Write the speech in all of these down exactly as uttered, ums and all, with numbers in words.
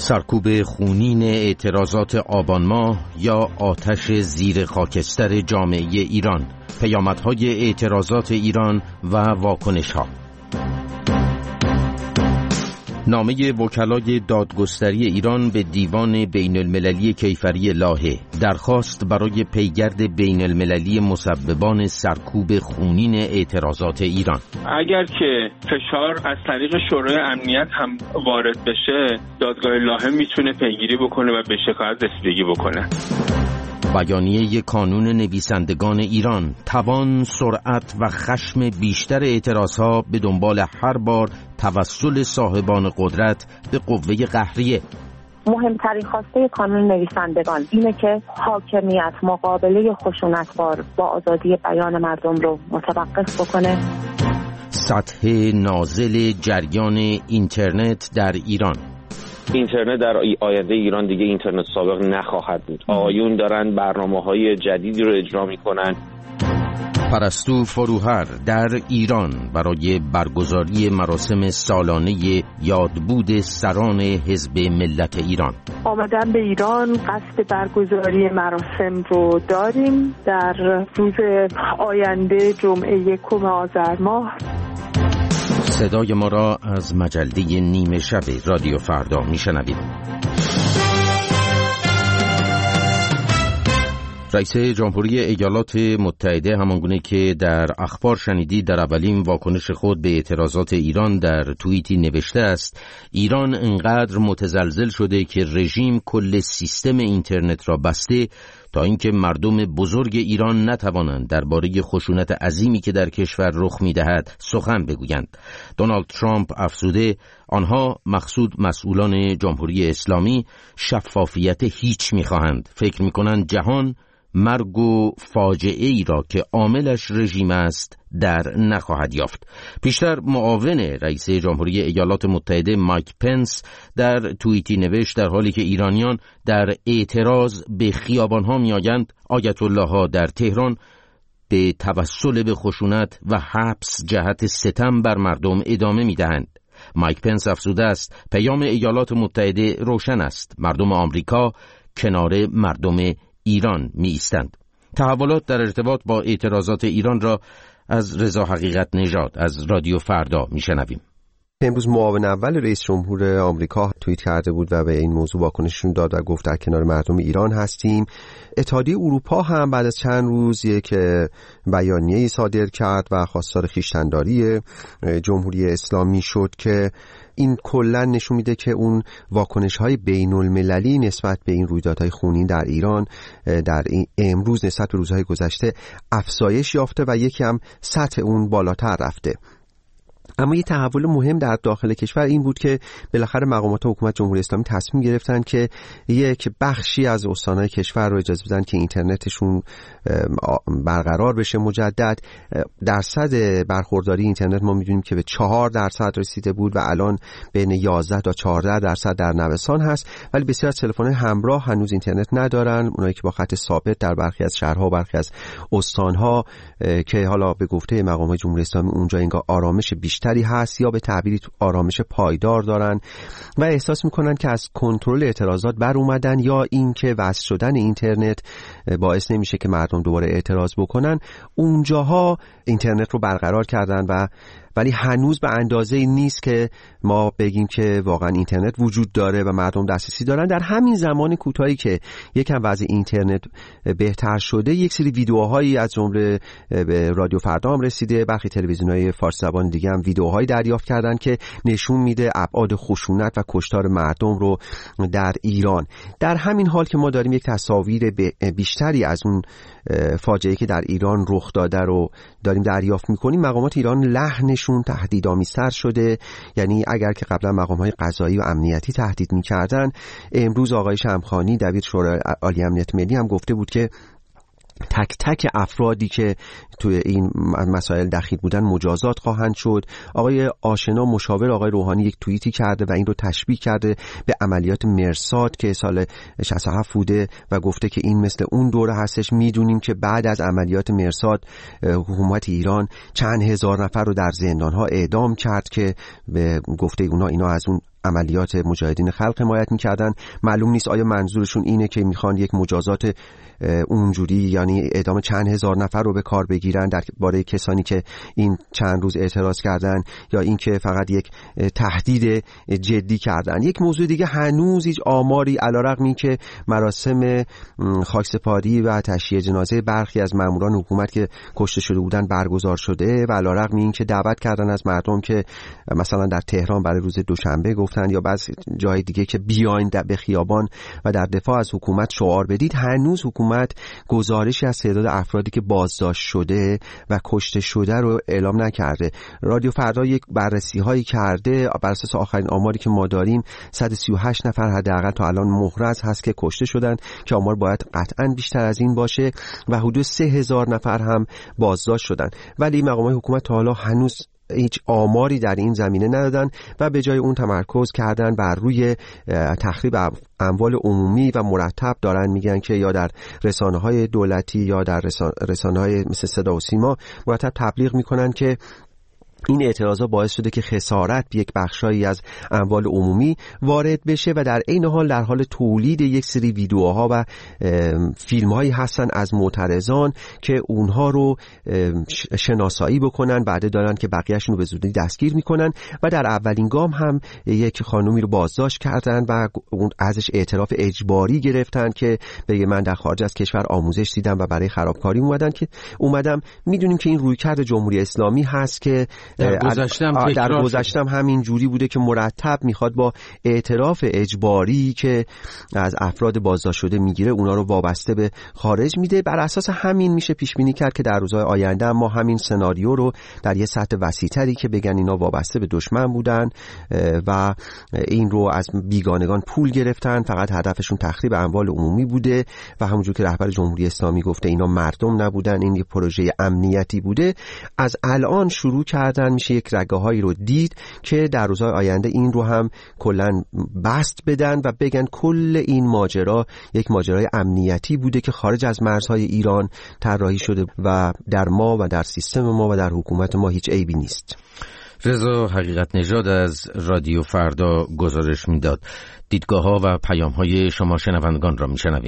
سرکوب خونین اعتراضات آبان ماه یا آتش زیر خاکستر جامعه ایران، پیامدهای اعتراضات ایران و واکنش‌ها. نامه وکلای دادگستری ایران به دیوان بین المللی کیفری لاهه، درخواست برای پیگرد بین المللی مسببان سرکوب خونین اعتراضات ایران. اگر که فشار از طریق شورای امنیت هم وارد بشه، دادگاه لاهه میتونه پیگیری بکنه و به شکایت رسیدگی بکنه. بیانیه کانون نویسندگان ایران، توان، سرعت و خشم بیشتر اعتراضها به دنبال هر بار توسل صاحبان قدرت به قوه قهریه. مهمترین خواسته کانون نویسندگان اینه که حاکمیت مقابله خشونت‌بار با آزادی بیان مردم رو متوقف بکنه. سطح نازل جریان اینترنت در ایران. اینترنت در آینده ایران دیگه اینترنت سابق نخواهد بود. آقایون دارن برنامه‌های جدیدی رو اجرا می‌کنن. پرستو فروهر در ایران برای برگزاری مراسم سالانه یادبود سران حزب ملت ایران. آمدن به ایران، قصد برگزاری مراسم رو داریم در روز آینده جمعه یکم آذر ماه. صدای ما را از مجله نیمه شب رادیو فردا میشنوید. رئیس جمهوری ایالات متحده همانگونه که در اخبار شنیدید در اولین واکنش خود به اعتراضات ایران در توییتی نوشته است: ایران انقدر متزلزل شده که رژیم کل سیستم اینترنت را بسته تا اینکه مردم بزرگ ایران نتوانند درباره خشونت عظیمی که در کشور رخ می‌دهد سخن بگویند. دونالد ترامپ افزوده آنها، مقصود مسئولان جمهوری اسلامی، شفافیت هیچ می‌خواهند. فکر می‌کنند جهان مرگ و فاجعه ای را که عاملش رژیم است در نخواهد یافت. پیشتر معاون رئیس جمهوری ایالات متحده مایک پنس در توییتی نوشت در حالی که ایرانیان در اعتراض به خیابان‌ها می‌آیند، آیت الله ها در تهران به توسل به خشونت و حبس جهت ستم بر مردم ادامه می‌دهند. مایک پنس افزوده است پیام ایالات متحده روشن است: مردم آمریکا کنار مردم ایران می ایستند. تحولات در ارتباط با اعتراضات ایران را از رضا حقیقت نژاد از رادیو فردا می شنویم. امروز معاون اول رئیس جمهور آمریکا توییت کرده بود و به این موضوع واکنششون داد و گفت در کنار مردم ایران هستیم. اتحادیه اروپا هم بعد از چند روز یک بیانیه‌ای صادر کرد و خواستار خویشتن‌داری جمهوری اسلامی شد که این کلا نشون میده که اون واکنش‌های بین‌المللی نسبت به این رویدادهای خونین در ایران در این امروز نسبت به روزهای گذشته افزایش یافته و یکی هم سطح اون بالاتر رفته. اما یه تحول مهم در داخل کشور این بود که بالاخره مقامات حکومت جمهوری اسلامی تصمیم گرفتن که یک بخشی از استان‌های کشور رو اجازه بدن که اینترنتشون برقرار بشه مجدد. درصد برخورداری اینترنت ما می‌دونیم که به چهار درصد رسیده بود و الان بین یازده تا چهارده درصد در نوسان هست، ولی بسیار از تلفن‌های همراه هنوز اینترنت ندارن، اونایی که با خط ثابت در برخی از شهرها و برخی از استان‌ها که حالا به گفته مقامات جمهوری اسلامی اونجا انگار آرامش بیشتر تری هست یا به تعبیری آرامش پایدار دارن و احساس میکنن که از کنترل اعتراضات بر اومدن، یا این که وصل شدن اینترنت باعث نمیشه که مردم دوباره اعتراض بکنن. اونجاها اینترنت رو برقرار کردن و ولی هنوز به اندازه‌ای نیست که ما بگیم که واقعا اینترنت وجود داره و مردم دسترسی دارن. در همین زمان کوتاهی که یکم وضع اینترنت بهتر شده، یک سری ویدیوهایی از جمله به رادیو فردا هم رسیده، برخی تلویزیون‌های فارسی زبان دیگه هم ویدیوهایی دریافت کردن که نشون میده ابعاد خشونت و کشتار مردم رو در ایران. در همین حال که ما داریم یک تصاویر بیشتری از اون فاجعه‌ای که در ایران رخ داده رو داریم دریافت می‌کنیم، مقامات ایران لحنشون تهدیدآمیزتر شده. یعنی اگر که قبلا مقام‌های قضایی و امنیتی تهدید می‌کردن، امروز آقای شمخانی دبیر شورای عالی امنیت ملی هم گفته بود که تک تک افرادی که توی این مسائل دخیل بودن مجازات خواهند شد. آقای آشنا مشاور آقای روحانی یک توییتی کرده و این رو تشبیه کرده به عملیات مرصاد که سال شصت و هفت بوده و گفته که این مثل اون دوره هستش. میدونیم که بعد از عملیات مرصاد حکومت ایران چند هزار نفر رو در زندان‌ها اعدام کرد که به گفته اونا اینا از اون عملیات مجاهدین خلق حمایت میکردن. معلوم نیست آیا منظورشون اینه که میخوان یک مجازات اونجوری یعنی اعدام چند هزار نفر رو به کار بگیرن درباره کسانی که این چند روز اعتراض کردن، یا اینکه فقط یک تهدید جدی کردن. یک موضوع دیگه، هنوز هیچ آماری علیرغم اینکه مراسم خاکسپاری و تشییع جنازه برخی از ماموران حکومت که کشته شده بودن برگزار شده و علیرغم اینکه دعوت کردن از مردم که مثلا در تهران برای روز دوشنبه گفتن یا بعضی جای دیگه که بیاین به خیابان و در دفاع از حکومت شعار بدید، هنوز حکومت گزارشی از تعداد افرادی که بازداشت شده و کشته شده رو اعلام نکرده. رادیو فردا یک بررسی هایی کرده، بر اساس آخرین آماری که ما داریم صد و سی و هشت نفر حداقل تا الان محرز هست که کشته شدن که آمار باید قطعاً بیشتر از این باشه و حدود سه هزار نفر هم بازداشت شدن. ولی مقامات حکومت تا حالا هنوز هیچ آماری در این زمینه ندادن و به جای اون تمرکز کردن بر روی تخریب اموال عمومی و مرتب دارن میگن که یا در رسانه‌های دولتی یا در رسانه‌های مثل صدا و سیما مرتب تبلیغ میکنن که این اعتراضا باعث شده که خسارت یک بخشایی از اموال عمومی وارد بشه و در عین حال در حال تولید یک سری ویدیوها و فیلم‌هایی هستن از معترضان که اونها رو شناسایی بکنن، بعد دارن که بقیه‌شون رو به زودی دستگیر میکنن و در اولین گام هم یک خانومی رو بازداشت کردن و اون ازش اعتراف اجباری گرفتن که بگه من در خارج از کشور آموزش دیدم و برای خرابکاری اومدن که اومدم. میدونیم که این رویکرد جمهوری اسلامی هست که در گذشتم در گذشتم همین جوری بوده که مرتب میخواد با اعتراف اجباری که از افراد بازداشت شده میگیره اونا رو وابسته به خارج میده. بر اساس همین میشه پیش بینی کرد که در روزهای آینده ما همین سناریو رو در یه سطح وسیع‌تری که بگن اینا وابسته به دشمن بودن و این رو از بیگانگان پول گرفتن، فقط هدفشون تخریب اموال عمومی بوده و همونجور که رهبر جمهوری اسلامی گفته اینا مردم نبودن، این یه پروژه امنیتی بوده. از الان شروع کردن میشه یک رگه هایی رو دید که در روزهای آینده این رو هم کلن بست بدن و بگن کل این ماجرا یک ماجرای امنیتی بوده که خارج از مرزهای ایران طراحی شده و در ما و در سیستم ما و در حکومت ما هیچ عیبی نیست. رضا حقیقت نژاد از رادیو فردا گزارش میداد. دیدگاه ها و پیام های شما شنوندگان را میشنویم.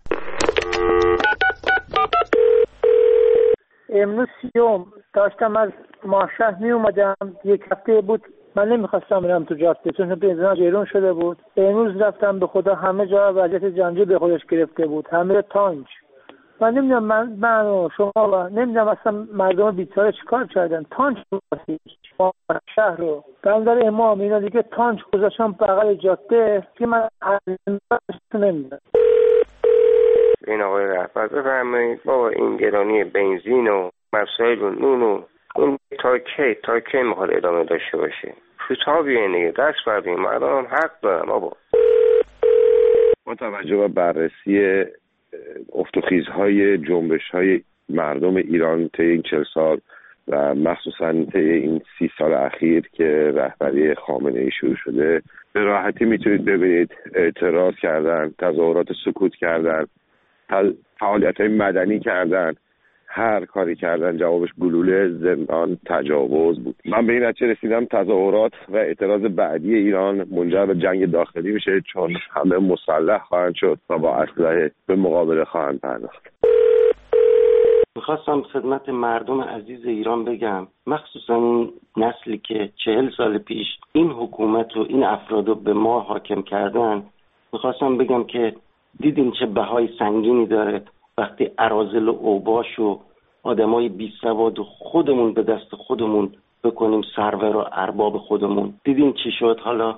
امروز سیوم داشتم از ماشهر می اومدم، یک هفته بود من نمیخواستم برم تو جاده چون بنزین گرون شده بود. امروز رفتم به خدا همه جا وضعیت جنگی به خودش گرفته بود، همه تانک. من نمیدونم من من و شما نمیدونم اصلا مردم بیچاره چیکار کردن. تانک شهر رو بندر امام اینا دیگه تانک گذاشتن بغل جاده که من نمیدونم. این آقای رهبر بفرمایید بابا این گرانی بنزین و مسائل و نون و اون تا کی تا کی میخواد ادامه داشته باشه؟ کوتاه بیاین دیگه، دست بردین، مردم هم حق دارن بابا. با توجه به بررسی افت و خیزهای جنبش‌های مردم ایران طی این چهل سال و مخصوصاً طی این سی سال اخیر که رهبری خامنه‌ای شروع شده، به راحتی میتونید ببینید اعتراض کردن، تظاهرات سکوت کردن، فعالیت‌های مدنی کردن، هر کاری کردن جوابش گلوله، زندان، تجاوز بود. من به این نتیجه رسیدم تظاهرات و اعتراض بعدی ایران منجر به جنگ داخلی میشه، چون همه مسلح خواهند شد و با اسلحه به مقابله خواهند پرداخت. میخواستم خدمت مردم عزیز ایران بگم، مخصوصا این نسلی که چهل سال پیش این حکومت و این افراد رو به ما حاکم کردن، میخواستم بگم که دیدین چه بهای سنگینی داره وقتی اراذل و اوباش و آدمای بی سواد و خودمون به دست خودمون بکنیم سرور و ارباب خودمون. دیدین چی شد حالا؟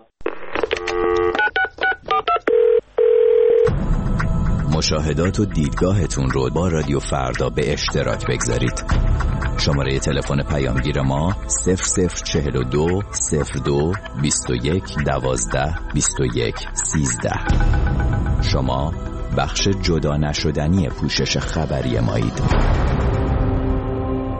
مشاهدات و دیدگاهتون رو با رادیو فردا به اشتراک بگذارید. شماره تلفن پیامگیر ما صفر صفر چهل و دو صفر دو بیست و یک دوازده بیست و یک سیزده. شما بخش جدا نشدنی پوشش خبری مایید.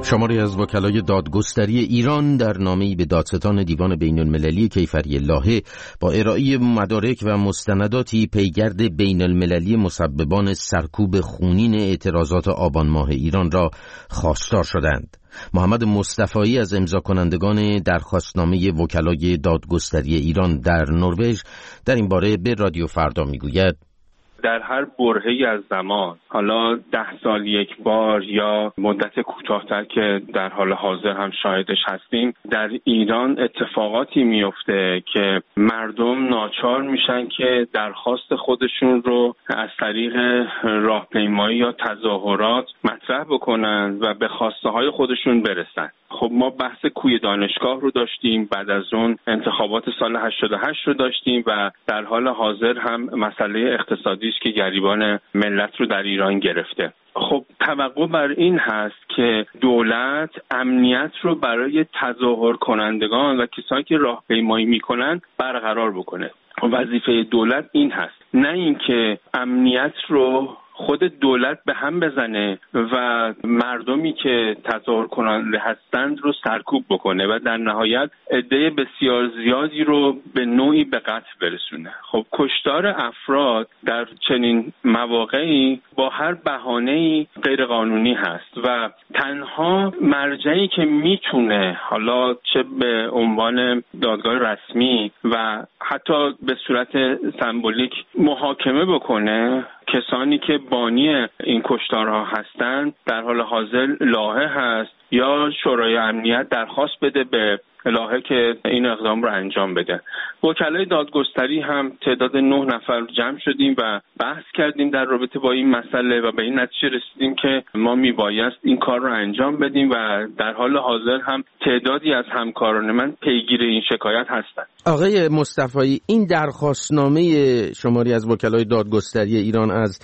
شماری از وکلای دادگستری ایران در نامه‌ای به دادستان دیوان بین‌المللی کیفری لاهه با ارائه مدارک و مستنداتی پیگرد بین‌المللی مسببان سرکوب خونین اعتراضات آبان ماه ایران را خواستار شدند. محمد مصطفایی از امضا کنندگان درخواستنامه وکلای دادگستری ایران در نروژ در این باره به رادیو فردا میگوید: در هر برهه‌ای از زمان، حالا ده سال یک بار یا مدت کوتاه‌تر که در حال حاضر هم شاهدش هستیم، در ایران اتفاقاتی میفته که مردم ناچار میشن که درخواست خودشون رو از طریق راهپیمایی یا تظاهرات مطرح بکنن و به خواسته های خودشون برسن. خب ما بحث کوی دانشگاه رو داشتیم، بعد از اون انتخابات سال هشتاد و هشت رو داشتیم و در حال حاضر هم مسئله اقتصادی است که گریبان ملت رو در ایران گرفته. خب توقع بر این هست که دولت امنیت رو برای تظاهر کنندگان و کسانی که راهپیمایی میکنن برقرار بکنه. وظیفه دولت این هست، نه اینکه امنیت رو خود دولت به هم بزنه و مردمی که تظاهر کننده هستند رو سرکوب بکنه و در نهایت عده بسیار زیادی رو به نوعی به قتل برسونه. خب کشتار افراد در چنین مواقعی با هر بهانه‌ای غیر قانونی هست و تنها مرجعی که میتونه حالا چه به عنوان دادگاه رسمی و حتی به صورت سمبولیک محاکمه بکنه کسانی که بانی این کشتارها هستند در حال حاضر لاهه هست یا شورای امنیت درخواست بده به لاهه که این اقدام رو انجام بده. وکلای دادگستری هم تعداد نه نفر جمع شدیم و بحث کردیم در رابطه با این مسئله و به این نتیجه رسیدیم که ما میبایست این کار رو انجام بدیم و در حال حاضر هم تعدادی از همکاران من پیگیر این شکایت هستند. آقای مصطفایی، این درخواستنامه شماری از وکلای دادگستری ایران از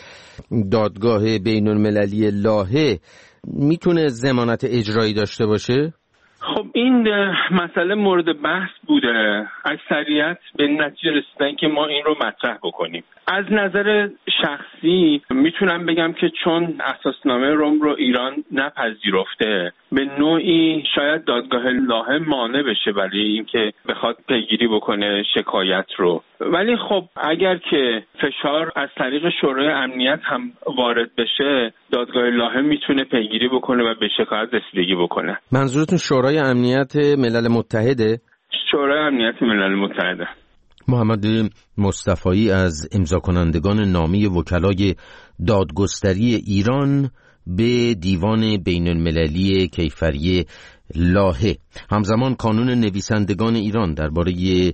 دادگاه بین‌المللی لاهه میتونه ضمانت اجرایی داشته باشه؟ خب این مسئله مورد بحث بوده. اکثریت به نتیجه رسیدن که ما این رو مطرح بکنیم. از نظر شخصی میتونم بگم که چون اساسنامه روم رو ایران نپذیرفته، به نوعی شاید دادگاه لاهه مانع بشه برای اینکه بخواد پیگیری بکنه شکایت رو. ولی خب اگر که فشار از طریق شورای امنیت هم وارد بشه، دادگاه لاهه میتونه پیگیری بکنه و به شکایت رسیدگی بکنه. منظورتون شورای امنیت ملل متحده؟ شورای امنیت ملل متحده. محمد مصطفایی از امضا کنندگان نامه وکلای دادگستری ایران به دیوان بین المللی کیفری لاهه. همزمان کانون نویسندگان ایران درباره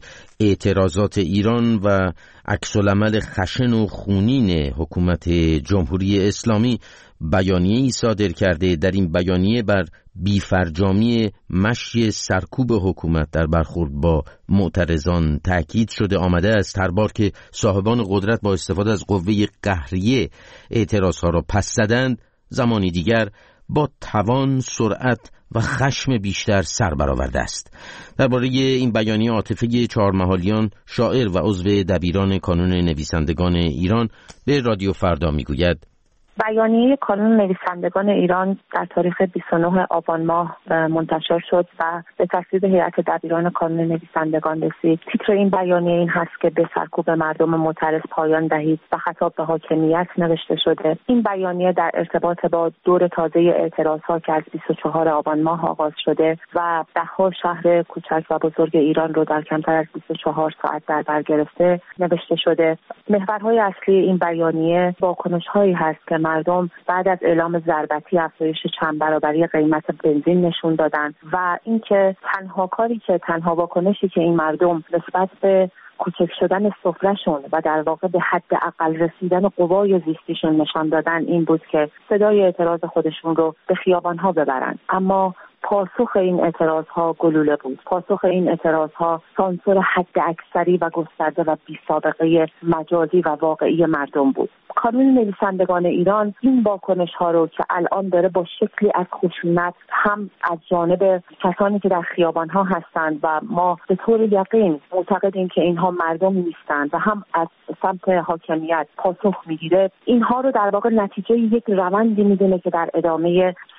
اعتراضات ایران و عکس‌العمل خشن و خونین حکومت جمهوری اسلامی بیانیه‌ای صادر کرده. در این بیانیه بر بی‌فرجامی مشی سرکوب حکومت در برخورد با معترضان تأکید شده آمده است. هر بار که صاحبان قدرت با استفاده از قوه قهریه اعتراضها را پس زدند، زمانی دیگر با توان، سرعت و خشم بیشتر سر برآورده است. درباره این بیانیه عاطفه چهارمحالیان، شاعر و عضو دبیران کانون نویسندگان ایران به رادیو فردا میگوید: بیانیه کانون نویسندگان ایران در تاریخ بیست و نه آبان ماه منتشر شد و به تصویب هیئت دبیران کانون نویسندگان رسید. تیتر این بیانیه این هست که به سرکوب مردم معترض پایان دهید و خطاب به حاکمیت نوشته شده. این بیانیه در ارتباط با دور تازه اعتراضها که از بیست و چهار آبان ماه آغاز شده و ده‌ها شهر کوچک و بزرگ ایران رو در کمتر از بیست و چهار ساعت در بر گرفته نوشته شده. محورهای اصلی این بیانیه واکنش‌هایی هست که مردم بعد از اعلام ضربتی افزایش چند برابری قیمت بنزین نشون دادن و اینکه تنها کاری که تنها واکنشی که این مردم نسبت به کوچک شدن سفره‌شون و در واقع به حد اقل رسیدن قوای زیستیشون نشان دادن این بود که صدای اعتراض خودشون رو به خیابان‌ها ببرن. اما پاسخ این اعتراض‌ها گلوله بود. پاسخ این اعتراض‌ها سانسور حد اکثری و گسترده و بی سابقه مجازی و واقعی مردم بود. کانون نویسندگان ایران این واکنش‌ها رو که الان داره با شکلی از خشونت هم از جانب کسانی که در خیابان‌ها هستند و ما به طور یقین معتقدیم که اینها مردم نیستند و هم از سمت حاکمیت پاسخ می‌گیره، اینها رو در واقع نتیجه یک روندی می‌دونه که در ادامه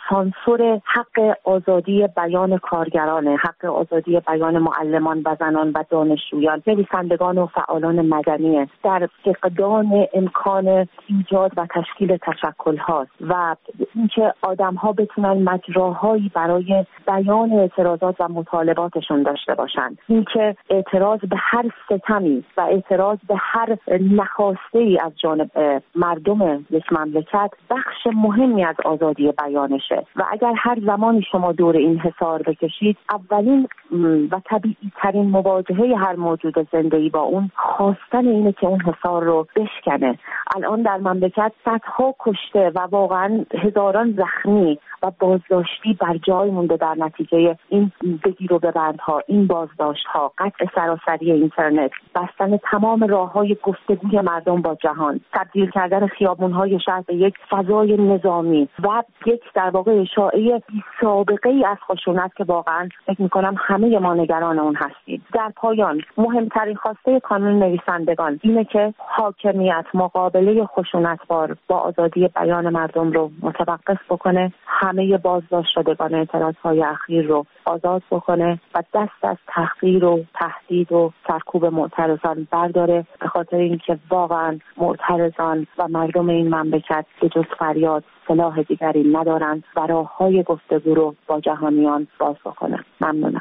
سانسور حق آزادی بیان کارگران، حق آزادی بیان معلمان و زنان و دانشجویان، نویسندگان و فعالان مدنی در فقدان امکان ایجاد و تشکیل تشکل‌ها و اینکه آدم‌ها بتونن مجراهایی برای بیان اعتراضات و مطالباتشون داشته باشند. اینکه اعتراض به هر ستمی و اعتراض به هر نخواسته‌ای از جانب مردم یک مملکت بخش مهمی از آزادی بیانشه و اگر هر زمانی شما دور این حصار بکشید، اولین و طبیعی ترین مواجهه هر موجود زنده‌ای با اون خواستن اینه که اون حصار رو بشکنه. الان در مملکت صدها کشته و واقعا هزاران زخمی و بازداشتی بر جای مونده در نتیجه این بگیر و ببندها، این بازداشت‌ها، قطع سراسری اینترنت، بستن تمام راه‌های گفتگوی مردم با جهان، تبدیل کردن خیابون‌های شهر به یک فضای نظامی و یک در واقع اشاعه بی‌سابقه‌ای از خشونت که واقعا فکر می‌کنم همه ما نگران اون هستیم. در پایان مهمترین خواسته کانون نویسندگان اینه که حاکمیت مقابله خشونت‌بار با آزادی بیان مردم رو متوقف بکنه، همه بازداشت شدگان اعتراض‌های اخیر رو آزاد بکنه و دست از تحقیر و تهدید و سرکوب معترضان برداره، به خاطر اینکه واقعا معترضان و مردم این مملکت به جز فریاد سلاح دیگری ندارند و راه‌های گفتگو رو با جهانیان باز بکنه. ممنونم.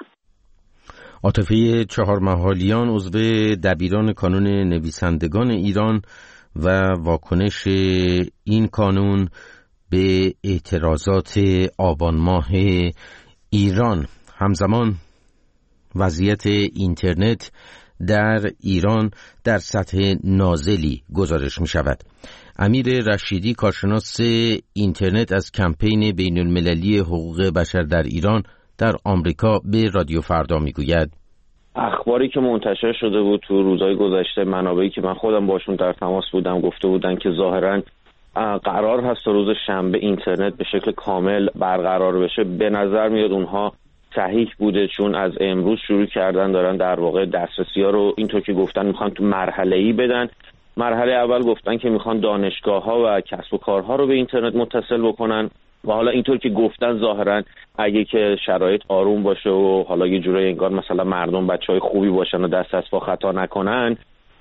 عاطفه چهارمحالیان، عضو دبیران کانون نویسندگان ایران و واکنش این کانون به اعتراضات آبان ماه ایران. همزمان وضعیت اینترنت در ایران در سطح نازلی گزارش می شود. امیر رشیدی، کارشناس اینترنت، از کمپین بین المللی حقوق بشر در ایران در آمریکا به رادیو فردا می گوید اخباری که منتشر شده بود تو روزهای گذشته، منابعی که من خودم باشون در تماس بودم گفته بودن که ظاهراً قرار هست تا روز شنبه اینترنت به شکل کامل برقرار بشه. به نظر میاد اونها صحیح بوده، چون از امروز شروع کردن دارن در واقع دسترسی‌ها رو اینطور که گفتن میخوان تو مرحله‌ای بدن. مرحله اول گفتن که میخوان دانشگاه‌ها و کسب و کارها رو به اینترنت متصل بکنن و حالا اینطور که گفتن ظاهراً اگه که شرایط آروم باشه و حالا یه جورایی انگار مثلا مردم بچهای خوبی باشن و دست از پا خطا نکنن،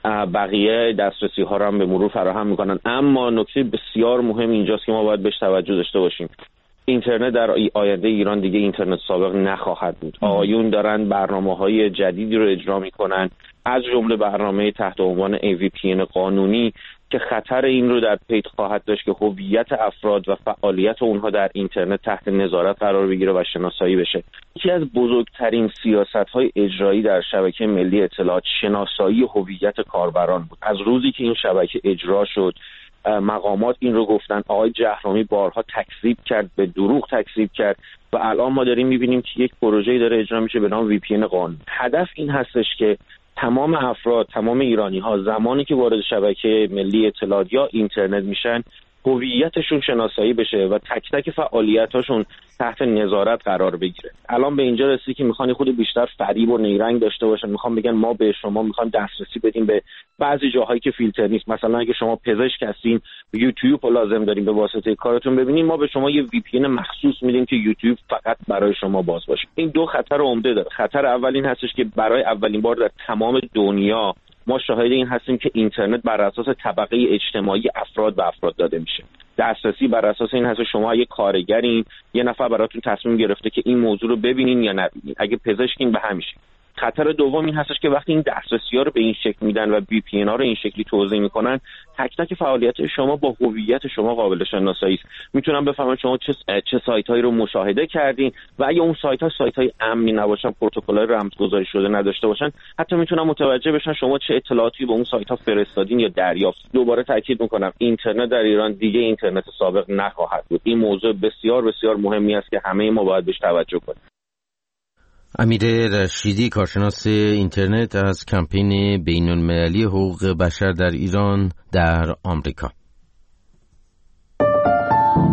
بقیه دسترسی ها رو هم به مرور فراهم میکنن. اما نکته بسیار مهم اینجاست که ما باید بهش توجه داشته باشیم. اینترنت در آینده ایران دیگه اینترنت سابق نخواهد بود. آقایون دارن برنامه‌های جدیدی رو اجرا میکنن، از جمله برنامه تحت عنوان ای وی پی ان قانونی که خطر این رو در پی خواهد داشت که هویت افراد و فعالیت اونها در اینترنت تحت نظارت قرار بگیره و شناسایی بشه. یکی از بزرگترین سیاست‌های اجرایی در شبکه ملی اطلاعات شناسایی هویت کاربران بود. از روزی که این شبکه اجرا شد، مقامات این رو گفتن، آقای جهرومی بارها تکذیب کرد، به دروغ تکذیب کرد و الان ما داریم می‌بینیم که یک پروژه‌ای داره اجرا میشه به نام وی پی ان قانونی. هدف این هستش که تمام افراد، تمام ایرانی‌ها زمانی که وارد شبکه ملی اطلاعات یا اینترنت میشن، هویتشون شناسایی بشه و تک تک فعالیتاشون تحت نظارت قرار بگیره. الان به اینجا رسیدی که میخوان خود بیشتر فریب و نیرنگ داشته باشن، میخوان بگن ما به شما میخوان دسترسی بدیم به بعضی جاهایی که فیلتر نیست. مثلا اگه شما پزشک هستین، یوتیوب رو لازم دارین به واسطه کارتون ببینین، ما به شما یه وی پی ان مخصوص میدیم که یوتیوب فقط برای شما باز باشه. این دو خطر عمده داره. خطر اول این هستش که برای اولین بار در تمام دنیا ما شاهد این هستیم که اینترنت بر اساس طبقه اجتماعی افراد به افراد داده میشه. دسترسی بر اساس این هست شما یه کارگرین، یه نفر براتون تصمیم گرفته که این موضوع رو ببینین یا نبینین. اگه پزشکین به همین شکل. خطر دوم این هستش که وقتی این دسترسی‌ها رو به این شکل میدن و وی پی ان ها رو این شکلی توزیع میکنن، تک تک فعالیت شما با هویت شما قابل شناسایی است. میتونن بفهمن شما چه چه سایت‌هایی رو مشاهده کردین و اگه اون سایت‌ها سایت‌های امنی نباشن، پروتکل‌های رمزگذاری شده نداشته باشن، حتی میتونن متوجه بشن شما چه اطلاعاتی به اون سایت‌ها فرستادین یا دریافت. دوباره تاکید میکنم اینترنت در ایران دیگه اینترنت سابق نخواهد بود. این موضوع بسیار بسیار مهمی است که همه ما باید بهش توجه کنیم. امیر رشیدی، کارشناس اینترنت، از کمپین بین المللی حقوق بشر در ایران در آمریکا.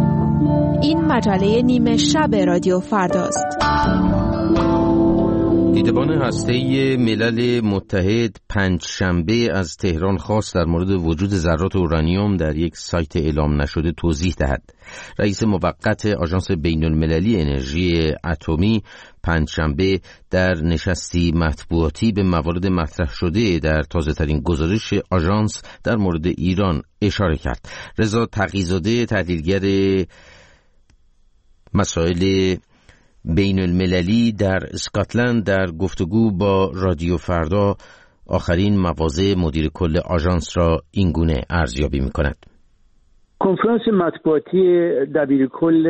این مجله نیمه شب رادیو فرداست. دیدبان هسته‌ای ملل متحد پنجشنبه از تهران خواست در مورد وجود ذرات اورانیوم در یک سایت اعلام نشده توضیح دهد. رئیس موقت آژانس بین المللی انرژی اتمی پنجشنبه در نشستی مطبوعاتی به موارد مطرح شده در تازه‌ترین گزارش آژانس در مورد ایران اشاره کرد. رضا تقی‌زاده، تحلیلگر مسائل بین المللی در اسکاتلند، در گفتگو با رادیو فردا آخرین مواضع مدیر کل آژانس را اینگونه ارزیابی می‌کند. کنفرانس مطبوعاتی دبیرکل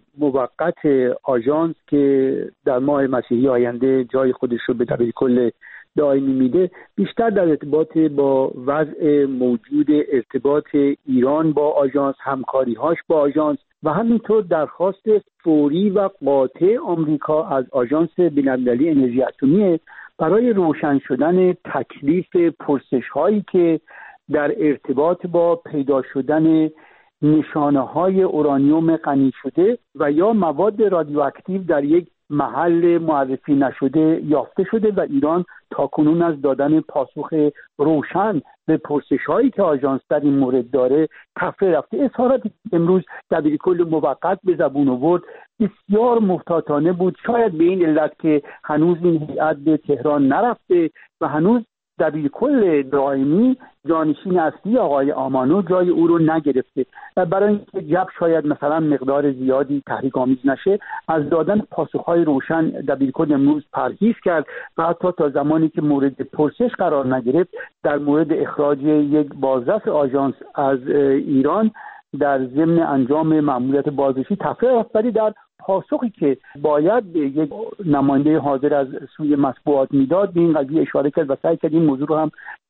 موقت آژانس که در ماه مسیحی آینده جای خودش رو به دبیرکل دائمی میده، بیشتر در ارتباط با وضع موجود ارتباط ایران با آژانس، همکاری‌هاش با آژانس و همینطور درخواست فوری و قاطع آمریکا از آژانس بین‌المللی انرژی اتمی برای روشن شدن تکلیف پرسش‌هایی که در ارتباط با پیدا شدن نشانه‌های اورانیوم غنی شده و یا مواد رادیواکتیو در یک محل معرفی نشده یافته شده و ایران تاکنون از دادن پاسخ روشن به پرسش‌هایی که آژانس در این مورد داره تفره رفته. اظهاراتی امروز دبیرکل موقت به زبون آورد بسیار محتاطانه بود، شاید به این علت که هنوز این هیئت به تهران نرفته و هنوز دبیرکل دائمی جانشین اصلی آقای آمانو جای او رو نگرفته و برای اینکه جب شاید مثلا مقدار زیادی تحریک آمیز نشه از دادن پاسخهای روشن دبیرکل امروز پرهیز کرد و حتی تا زمانی که مورد پرسش قرار نگرفت در مورد اخراج یک بازرس آژانس از ایران در ضمن انجام مأموریت بازرسی تفره رفت، ولی در پاسخی که باید یک نماینده حاضر از سوی مطبوعات میداد به این قضیه اشاره کرد و سعی کرد این موضوع رو هم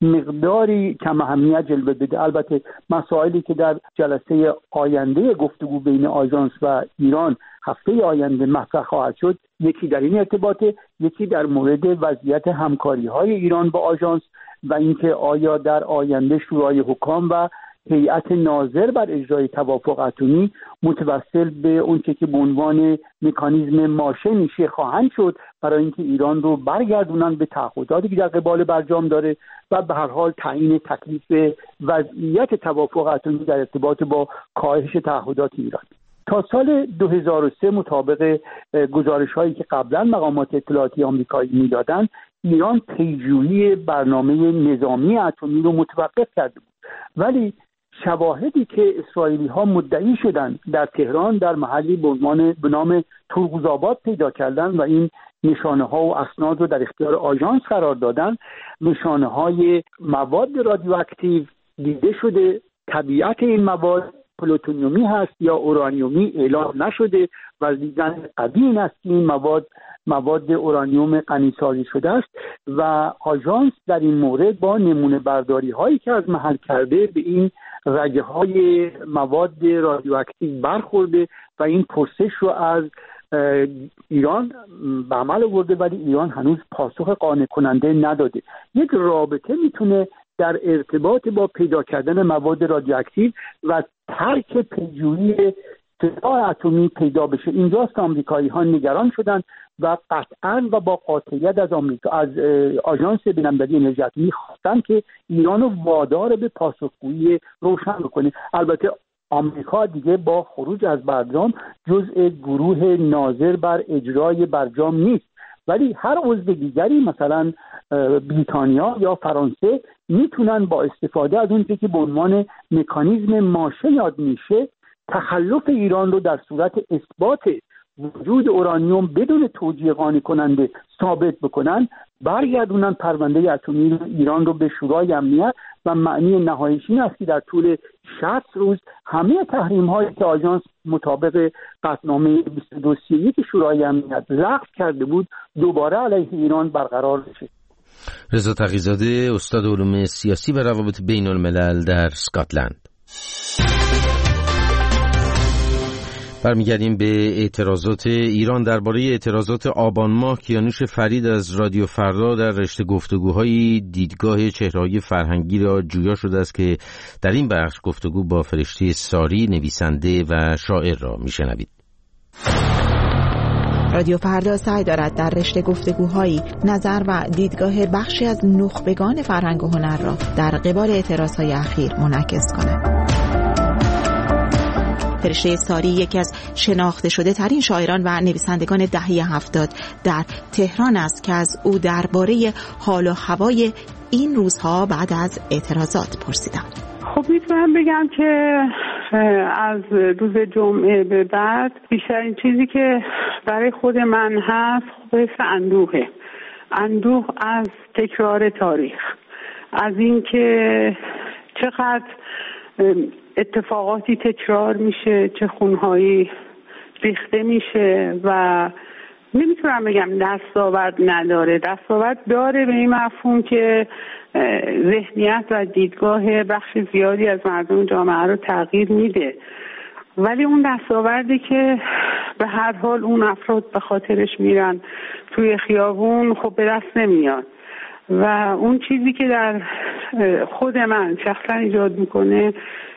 مقداری کم اهمیت جلوه بده. البته مسائلی که در جلسه آینده گفتگو بین آژانس و ایران هفته آینده مطرح خواهد شد، یکی در این ارتباطه، یکی در مورد وضعیت همکاری‌های ایران با آژانس و اینکه آیا در آینده شورای حکام و هیئت ناظر بر اجرای توافق اتمی متوسل به اون که به عنوان مکانیزم ماشه میشه خواهند شد برای اینکه ایران رو برگردونن به تعهداتی که در قبال برجام داره و به هر حال تعیین تکلیف وضعیت توافق اتمی در ارتباط با کاهش تعهدات ایران. تا سال دو هزار و سه مطابق گزارش‌هایی که قبلا مقامات اطلاعاتی آمریکایی میدادن، ایران پیجویی برنامه نظامی اتمی رو متوقف کرده بود، ولی شواهدی که اسرائیلی ها مدعی شدن در تهران در محلی به عنوان به نام تورغوزآباد پیدا کردن و این نشانه ها و اسناد رو در اختیار آژانس قرار دادن، نشانه های مواد رادیواکتیو دیده شده. طبیعت این مواد پلوتونیومی هست یا اورانیومی اعلام نشده و دیدن قوی این است که این مواد مواد اورانیوم غنی‌سازی شده است و آژانس در این مورد با نمونه برداری هایی که از محل کرده به این رگه های مواد رادیواکتیو برخورده و این پرسش رو از ایران به عمل آورده، ولی ایران هنوز پاسخ قانع کننده نداده. یک رابطه میتونه در ارتباط با پیدا کردن مواد رادیواکتیو و ترک پیجویی سلاح اتمی پیدا بشه. اینجاست که آمریکایی ها نگران شدن و قطعاً و با قاطعیت از آمریکا از آژانس بین‌المللی انرژی اتمی خواستن که ایران رو وادار به پاسخگویی روشن بکنه. البته آمریکا دیگه با خروج از برجام جزء گروه ناظر بر اجرای برجام نیست، ولی هر عضو دیگری مثلا بریتانیا یا فرانسه میتونن با استفاده از اون که به عنوان مکانیزم ماشه یاد میشه تخلف ایران رو در صورت اثبات وجود اورانیوم بدون توجیه قانع کننده ثابت بکنن، برگردونن پرونده اتمی ایران رو به شورای امنیت و معنی نهاییش این است که در طول شصت روز همه تحریم هایی که آژانس مطابق قطعنامه بیست و دو سی و یک شورای امنیت لغو کرده بود دوباره علیه ایران برقرار بشه. رضا تقی‌زاده، استاد علوم سیاسی و روابط بین الملل در اسکاتلند. برمیگردیم به اعتراضات ایران. درباره اعتراضات آبان ماه کیانوش فرید از رادیو فردا در رشته گفتگوهای دیدگاه چهره‌های فرهنگی را جویا شده است که در این بخش گفتگو با فرشته ساری نویسنده و شاعر را میشنوید. رادیو فردا سعی دارد در رشته گفتگوهایی نظر و دیدگاه بخشی از نخبگان فرهنگ و هنر را در قبال اعتراضهای اخیر منعکس کند. فرشته ساری یکی از شناخته شده ترین شاعران و نویسندگان دهه هفتاد در تهران است که از او درباره حال و هوای این روزها بعد از اعتراضات پرسیدم. خب میتونم بگم که از روز جمعه به بعد بیشترین چیزی که برای خود من هست حس اندوهه. اندوه از تکرار تاریخ، از اینکه چقدر اتفاقاتی تکرار میشه، چه خونهایی ریخته میشه و نمیتونم بگم دستاورد نداره. دستاورد داره به این مفهوم که ذهنیت و دیدگاه بخش زیادی از مردم جامعه رو تغییر میده، ولی اون دستاوردی که به هر حال اون افراد به خاطرش میرن توی خیابون خب به دست نمیاد و اون چیزی که در خود من شخصا ایجاد میکنه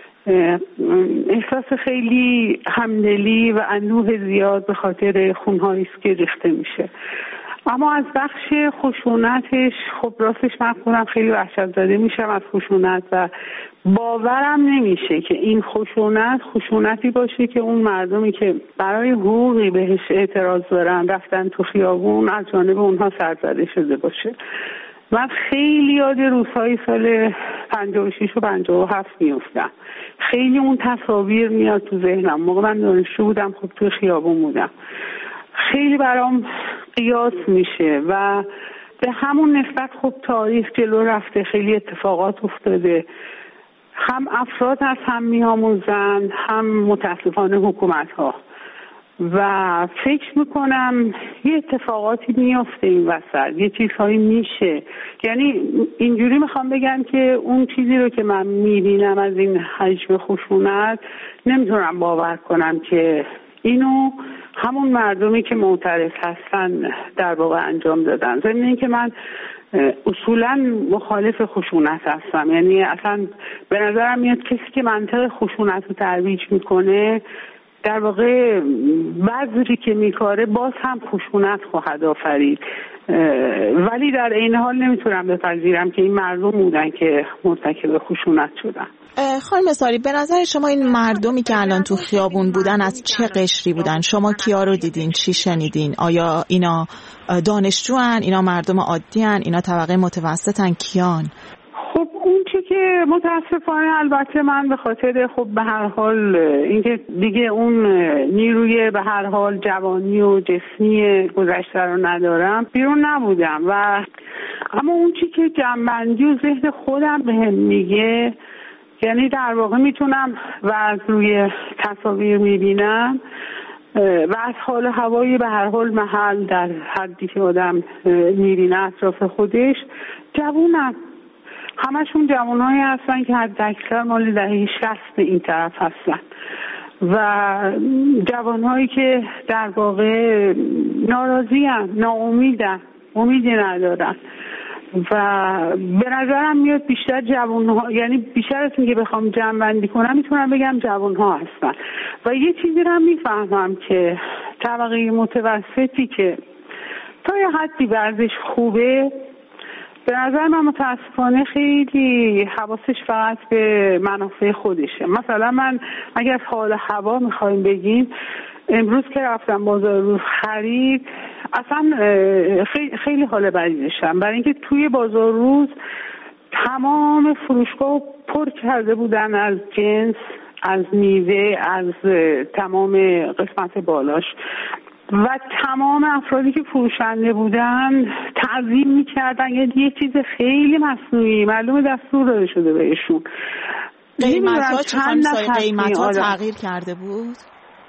احساس خیلی همدلی و اندوه زیاد به خاطر خونهایی است که ریخته میشه. اما از بخش خشونتش خب راستش من خودم خیلی وحشت زده میشم از خشونت و باورم نمیشه که این خشونت خشونتی باشه که اون مردمی که برای حقوقی بهش اعتراض دارن رفتن تو خیابون از جانب اونها سرزده شده باشه. من خیلی یاد روزهای سال پنجاه و شش و پنجاه و هفت میفتم. خیلی اون تصاویر میاد تو ذهنم. موقع من دانشجو بودم، خب تو خیابون بودم. خیلی برام قیاس میشه و به همون نسبت خب تاریخ جلو رفته، خیلی اتفاقات افتاده. هم افراد از هم میآموزن، هم متاسفانه حکومت ها و فکر میکنم یه اتفاقاتی میفته این وسط، یه چیزهایی میشه. یعنی اینجوری میخوام بگم که اون چیزی رو که من میبینم از این حجم خشونت نمیتونم باور کنم که اینو همون مردمی که معترض هستن در واقع انجام دادن. ضمن این که من اصولا مخالف خشونت هستم، یعنی اصلا به نظرم میاد کسی که منطق خشونت رو ترویج میکنه در واقع بذری که میکاره باز هم خشونت خواهد آفرید، ولی در این حال نمیتونم بپذیرم که این مردم بودن که مرتکب خشونت شدن. خانم ساری، به نظر شما این مردمی که الان تو خیابون بودن از چه قشری بودن؟ شما کیا رو دیدین؟ چی شنیدین؟ آیا اینا دانشجوان؟ اینا مردم عادیان؟ اینا طبقه متوسطن؟ کیان؟ خب اون چی که متاسفانه البته من به خاطر خب به هر حال اینکه دیگه اون نیروی به هر حال جوانی و جسمی گذشته رو ندارم بیرون نبودم و اما اون چی که جنبندی و ذهن خودم بهم میگه، یعنی در واقع میتونم و از روی تصاویر میبینم و از حال هوایی به هر حال محل در حدی که آدم میبینه اطراف خودش، جوونم همشون جوانایی هستن که حد اکثر مال دهه شصت این طرف هستن و جوانهایی که در واقع ناراضی هم، ناامیدن، امیدی ندارن و به نظرم میاد بیشتر جوانها، یعنی بیشتر از اینکه بخوام جمع بندی کنم میتونم بگم جوانها هستن و یه چیزی رو هم میفهمم که طبقه متوسطی که تا یه حدی ورزش خوبه، به نظر من متاسفانه خیلی حواسش فقط به منافع خودشه. مثلا من اگر از حال هوا میخوایم بگیم، امروز که رفتم بازار روز خرید اصلا خیلی, خیلی حال بدی داشتم، برای اینکه توی بازار روز تمام فروشگاه پر کرده بودن از جنس، از میوه، از تمام قسمت بالاش و تمام افرادی که فروشنده بودن تعظیم میکردن، یعنی یه چیز خیلی مصنوعی، معلومه دستور داده شده بهشون. قیمت‌ها چند قیمت‌ها تغییر کرده بود؟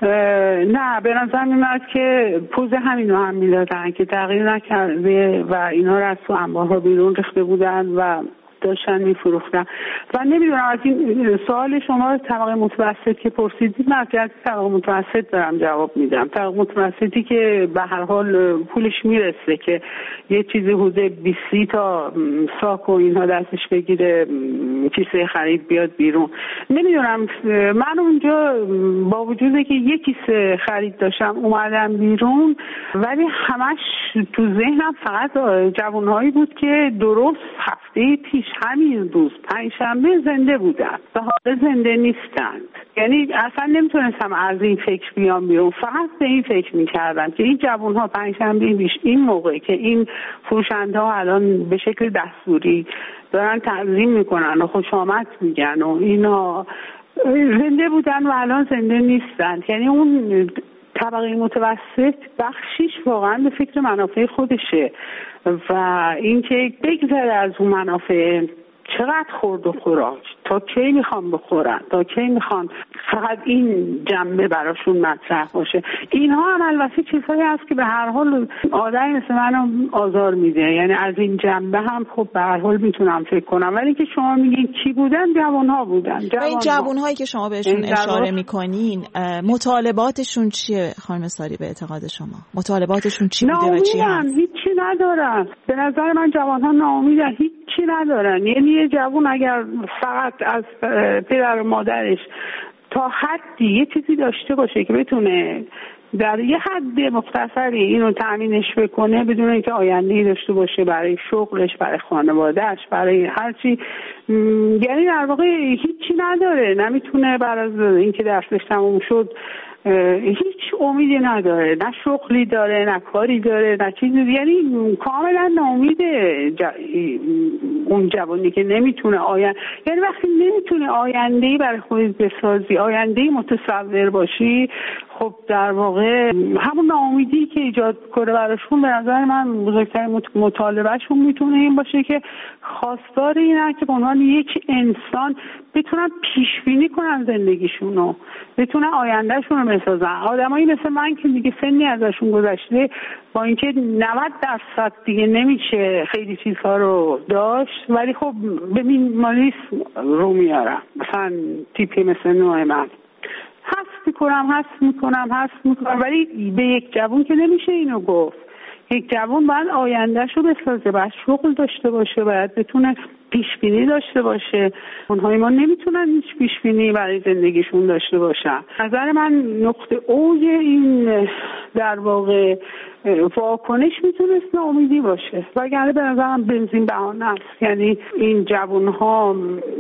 نه به نظر میاد که پوز همینو هم میدادن که تغییر نکرده و اینا رو از تو انبارها بیرون ریخته بودن و داشتن میفروختن. و نمیدونم از این سوال شما طبقه متوسط که پرسیدید، من از طبقه متوسط دارم جواب میدم. طبقه متوسطی که به هر حال پولش میرسه که یه چیزی حدود بیست تا ساک و اینها دستش بگیره، کیسه خرید بیاد بیرون. نمیدونم، من اونجا با وجودی که یک کیسه خرید داشتم اومدم بیرون، ولی همش تو ذهنم فقط جوانهایی بود که درست هفته پیش همین روز پنجشنبه زنده بودن و حالا زنده نیستند. یعنی اصلا نمیتونستم از این فکر بیام بیرون، فقط به این فکر میکردم که این جوانها پنجشنبه پیش این موقع که این فروشنده ها الان به شکل دستوری دارن تعظیم میکنن و خوش آمد میگن و اینا، زنده بودن و الان زنده نیستند. یعنی اون طبقه متوسط بخشیش واقعا به فکر منافع خودشه و اینکه بگذره از اون منافع، چقدر خورد و خوراک، تا کی میخوان بخورن، تا کی میخوان فقط این جنبه براشون مطرح باشه. اینها هم البته چیزهایی هست که به هر حال آدمی مثل منو آزار میده. یعنی از این جنبه هم خب به هر حال میتونم فکر کنم. ولی که شما میگین کی بودن؟ جوانها بودن. جوان این جوانهایی که شما بهشون اشاره میکنین مطالباتشون چیه خانم ساری به اعتقاد شما؟ مطالباتشون چی بوده و چی هست؟ هیچی ندارن. به نظر من جوانها ناامیدن، هیچی ندارن. یعنی یه جوان اگر فقط از پدر و مادرش تا حدی یه چیزی داشته باشه که بتونه در یه حد مختصری اینو تأمینش بکنه بدون اینکه آینده‌ای داشته باشه برای شغلش، برای خانوادهش، برای هر چی، یعنی در واقع هیچی نداره. نمیتونه بعد از اینکه درسش تموم شد هیچ امیدی نداره، نه شغلی داره، نه کاری داره، نه چیزی. یعنی کاملا ناامیده ج... اون جوانی که نمیتونه آینده، یعنی وقتی نمیتونه آینده‌ای برای خودت بسازی، آینده‌ای متصور باشی، خب در واقع همون ناامیدی که ایجاد کنه براشون، به نظر من بزرگترین مطالبهشون میتونه این باشه که خواستار اینه که به عنوان یک انسان بتونن پیش بینی کنن زندگیشونو، بتونن آیندهشون رو بسازن. آدمایی مثل من که دیگه سنی ازشون گذشته، با اینکه نود درصد دیگه نمیشه خیلی چیزها رو داشت، ولی خب به مینیمالیسم رو میارم. مثلا تیپی مثل نوع من حس میکنم حس میکنم حس میکنم ولی به یک جوان که نمیشه اینو گفت. یک جوان باید آیندهش رو بسازه، باید شغل داشته باشه، باید بتونه پیش بینی داشته باشه. اونهای ما نمیتونن هیچ پیش بینی برای زندگیشون داشته باشن. نظر من نقطه اوج این در واقع واکنش میتونست ناامیدی باشه، وگرنه به نظرم بنزین بهانه است. یعنی این جوانها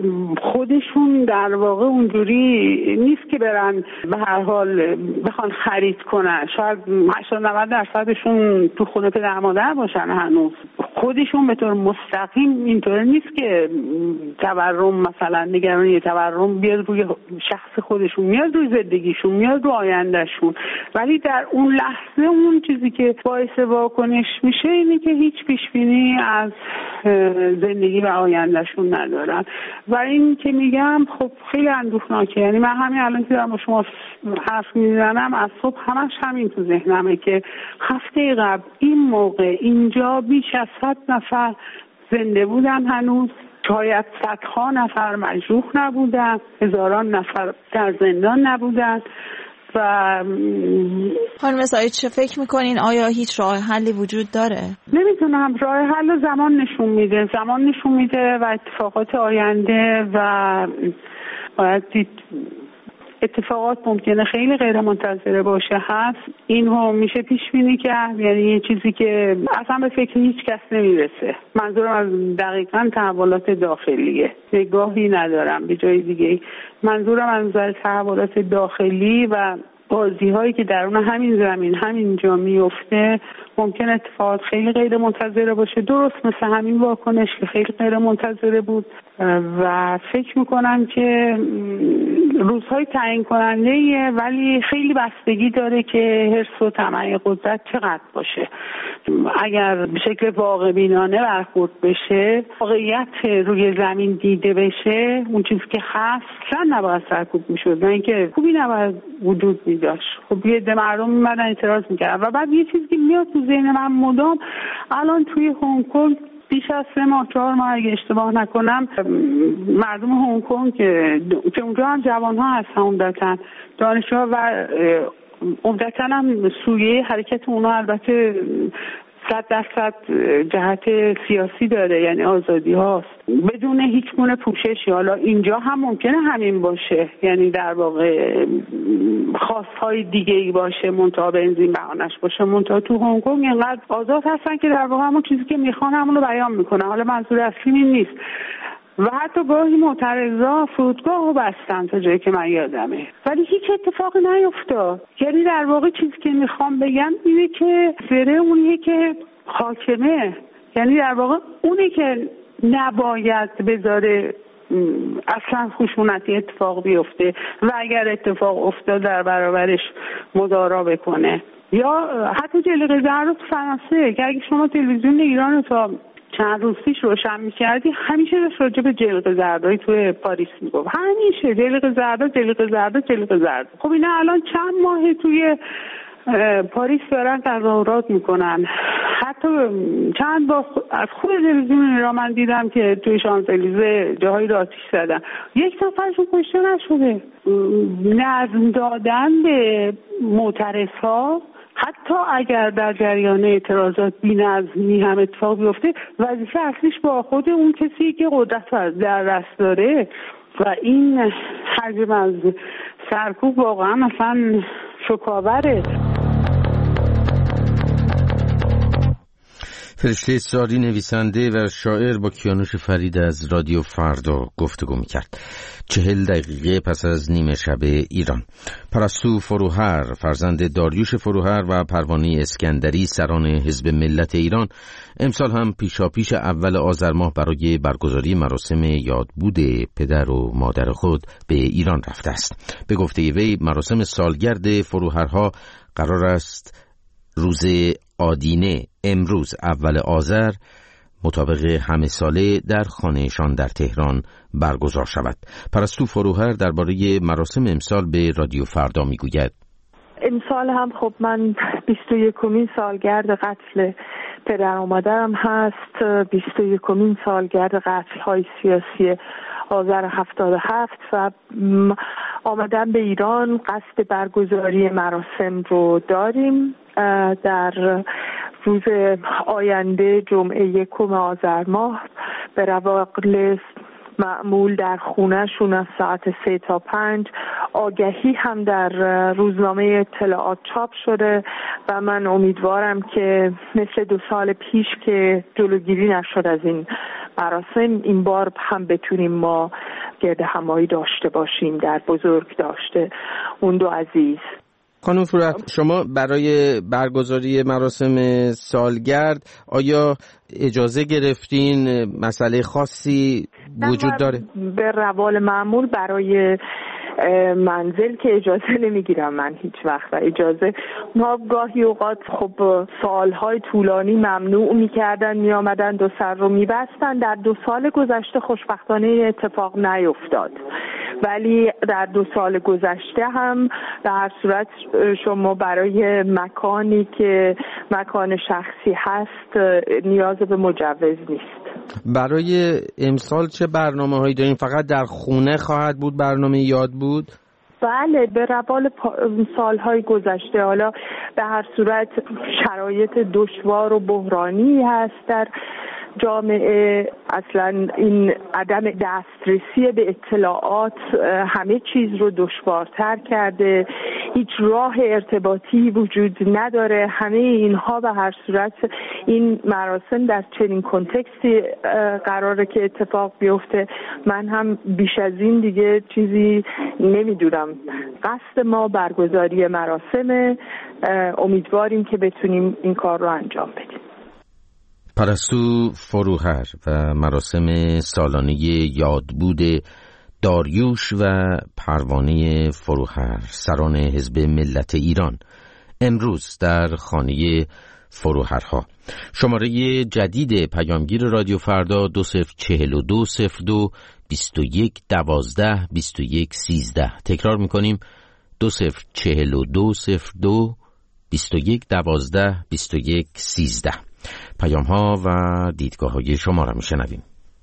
خودشون در واقع اونجوری نیست که برن به هر حال بخوان خرید کنن. شاید هشتاد نود درصدشون تو خونه پدر مادر باشن، هنوز خودشون به طور مستقیم اینطور نیست که تورم مثلا نگرانی تورم بیاد روی شخص خودشون، میاد روی زندگیشون، میاد روی آیندهشون. ولی در اون لحظه اون چیزی که باعث واکنش میشه اینه که هیچ پیش بینی از زندگی و آیندهشون ندارن. و این که میگم خب خیلی اندوهناکه. یعنی من همین الان که دارم با شما حرف میزنم از صبح همش همین تو ذهنمه که هفته قبل این موقع اینجا بیش از صد نفر زنده بودن، هنوز شاید صدها نفر مجروح نبودن، هزاران نفر در زندان نبودن. و خانم ساری چه فکر میکنین؟ آیا هیچ راه حلی وجود داره؟ نمیتونم. راه حل زمان نشون میده، زمان نشون میده و اتفاقات آینده و باید دید. اتفاقات ممکنه خیلی غیر منتظره باشه، هست اینو میشه پیش بینی کرد. یعنی یه چیزی که اصلا به فکر هیچ کس نمیرسه. منظورم از دقیقاً تحولات داخلیه، نگاهی ندارم به جای دیگه. منظورم از تحولات داخلی و بازی هایی که درون همین زمین همین جا میفته. ممکن اتفاقات خیلی غیر منتظره باشه، درست مثل همین واکنش که خیلی غیر منتظره بود. و فکر میکنم که روزهای تعیین کننده ایه، ولی خیلی بستگی داره که حرص و طمع قدرت چقدر باشه. اگر به شکل واقع بینانه برخورد بشه، واقعیت روی زمین دیده بشه، اون چیزی که هست اصلا نباید سرکوب میشد، نه اینکه خوبی نباید وجود میداشت. خب یه عده مردم میمدن اعتراض میکردن. و بعد یه چیزی که میاد تو ذهن من مدام، الان توی هنگ کنگ بیش از سه ماه چهار ماه اگه اشتباه نکنم مردم هنگ کنگ که اونجا هم جوان ها هستن، عمدتاً دانشجوها و عمدتاً هم سویه حرکت اونا البته صد درصد جهت سیاسی داره، یعنی آزادی هاست بدون هیچ گونه پوششی. حالا اینجا هم ممکنه همین باشه، یعنی در واقع خواستهای دیگه ای باشه منتها بنزین بهانش باشه، منتها تو هنگ کنگ اینقدر آزاد هستن که در واقع همون چیزی که میخوان همونو بیان میکنن. حالا منظور اصلی این نیست و حتی گاهی معترضا فرودگاه رو بستن تا جایی که من یادمه، ولی هیچ اتفاقی نیفتاد. یعنی در واقع چیزی که میخوام بگم اینه که زره اونیه که حاکمه، یعنی در واقع اونی که نباید بذاره اصلا خشونتی اتفاق بیفته و اگر اتفاق افتاد در برابرش مدارا بکنه. یا حتی جلیقه زرد تو فرانسه که اگه شما تلویزیون ایران رو تا چند روز پیش روشن می‌کردی همیشه داشت راجع به جلیقه زردایی توی پاریس میگفت، همیشه جلیقه زردا جلیقه زردا جلیقه زرد. خب اینا الان چند ماه توی پاریس دارن تظاهرات میکنن. حتی چند بار از خود تلویزیون ایران من دیدم که توی شانزلیزه جاهایی رو آتیش زدن، یک نفرشون کشته نشده. نظم دادن به معترضها حتی اگر در جریان اعتراضات بی‌نظمی هم اتفاق بیفته، وظیفه اصلیش با خود اون کسی که قدرت رو در دست داره و این حجم از سرکوب واقعا مثلا شوک‌آوره. فرشته ساری نویسنده و شاعر با کیانوش فرید از رادیو فردا گفتگو میکرد. چهل دقیقه پس از نیمه شب ایران. پرستو فروهر فرزند داریوش فروهر و پروانه اسکندری سران حزب ملت ایران امسال هم پیشاپیش اول آذر ماه برای برگزاری مراسم یادبود پدر و مادر خود به ایران رفته است. به گفته وی مراسم سالگرد فروهرها قرار است روز آدینه امروز اول آذر مطابق همه ساله در خانهشان در تهران برگزار شود. پرستو فروهر درباره مراسم امسال به رادیو فردا میگوید: امسال هم خب من بیست و یکمین سالگرد قتل پدر و مادرم هست، بیست و یکمین سالگرد قتل های سیاسی آذر هفتاد و هفت و آمدن به ایران قصد برگزاری مراسم رو داریم. در روز آینده جمعه یکم آذر ماه به روال معمول در خونه‌شون از ساعت سه تا پنج آگهی هم در روزنامه اطلاعات چاپ شده و من امیدوارم که مثل دو سال پیش که جلوگیری نشد از این مراسم این بار هم بتونیم ما گرد همایی داشته باشیم در بزرگ داشته اون دو عزیز. خانم فروهر، شما برای برگزاری مراسم سالگرد آیا اجازه گرفتین؟ مسئله خاصی وجود داره؟ به روال معمول برای منزل که اجازه نمیگیرم من هیچ وقت و اجازه ما گاهی اوقات خب سالهای طولانی ممنوع میکردن میامدن دو سر رو میبستن. در دو سال گذشته خوشبختانه اتفاق نیفتاد، ولی در دو سال گذشته هم در هر صورت شما برای مکانی که مکان شخصی هست نیاز به مجوز نیست. برای امسال چه برنامه هایی دارین؟ فقط در خونه خواهد بود برنامه یاد بود؟ بله، به روال سالهای گذشته. حالا به هر صورت شرایط دشوار و بحرانی هست در جامعه، اصلا این عدم دسترسی به اطلاعات همه چیز رو دشوارتر کرده، هیچ راه ارتباطی وجود نداره. همه اینها به هر صورت این مراسم در چنین کنتکستی قراره که اتفاق بیفته. من هم بیش از این دیگه چیزی نمیدونم. قصد ما برگزاری مراسم، امیدواریم که بتونیم این کار رو انجام بدیم. پرستو فروهر و مراسم سالانه یادبود داریوش و پروانه فروهر سران حزب ملت ایران امروز در خانه فروهرها. شماره جدید پیامگیر رادیو فردا دو صفر چهل و دو صفر دو بیست و یک دوازده بیست و یک سیزده. تکرار میکنیم: دو صفر چهل و دو صفر دو بیست و یک دوازده بیست و یک سیزده. پیام ها و دیدگاه های شما را میشنویم.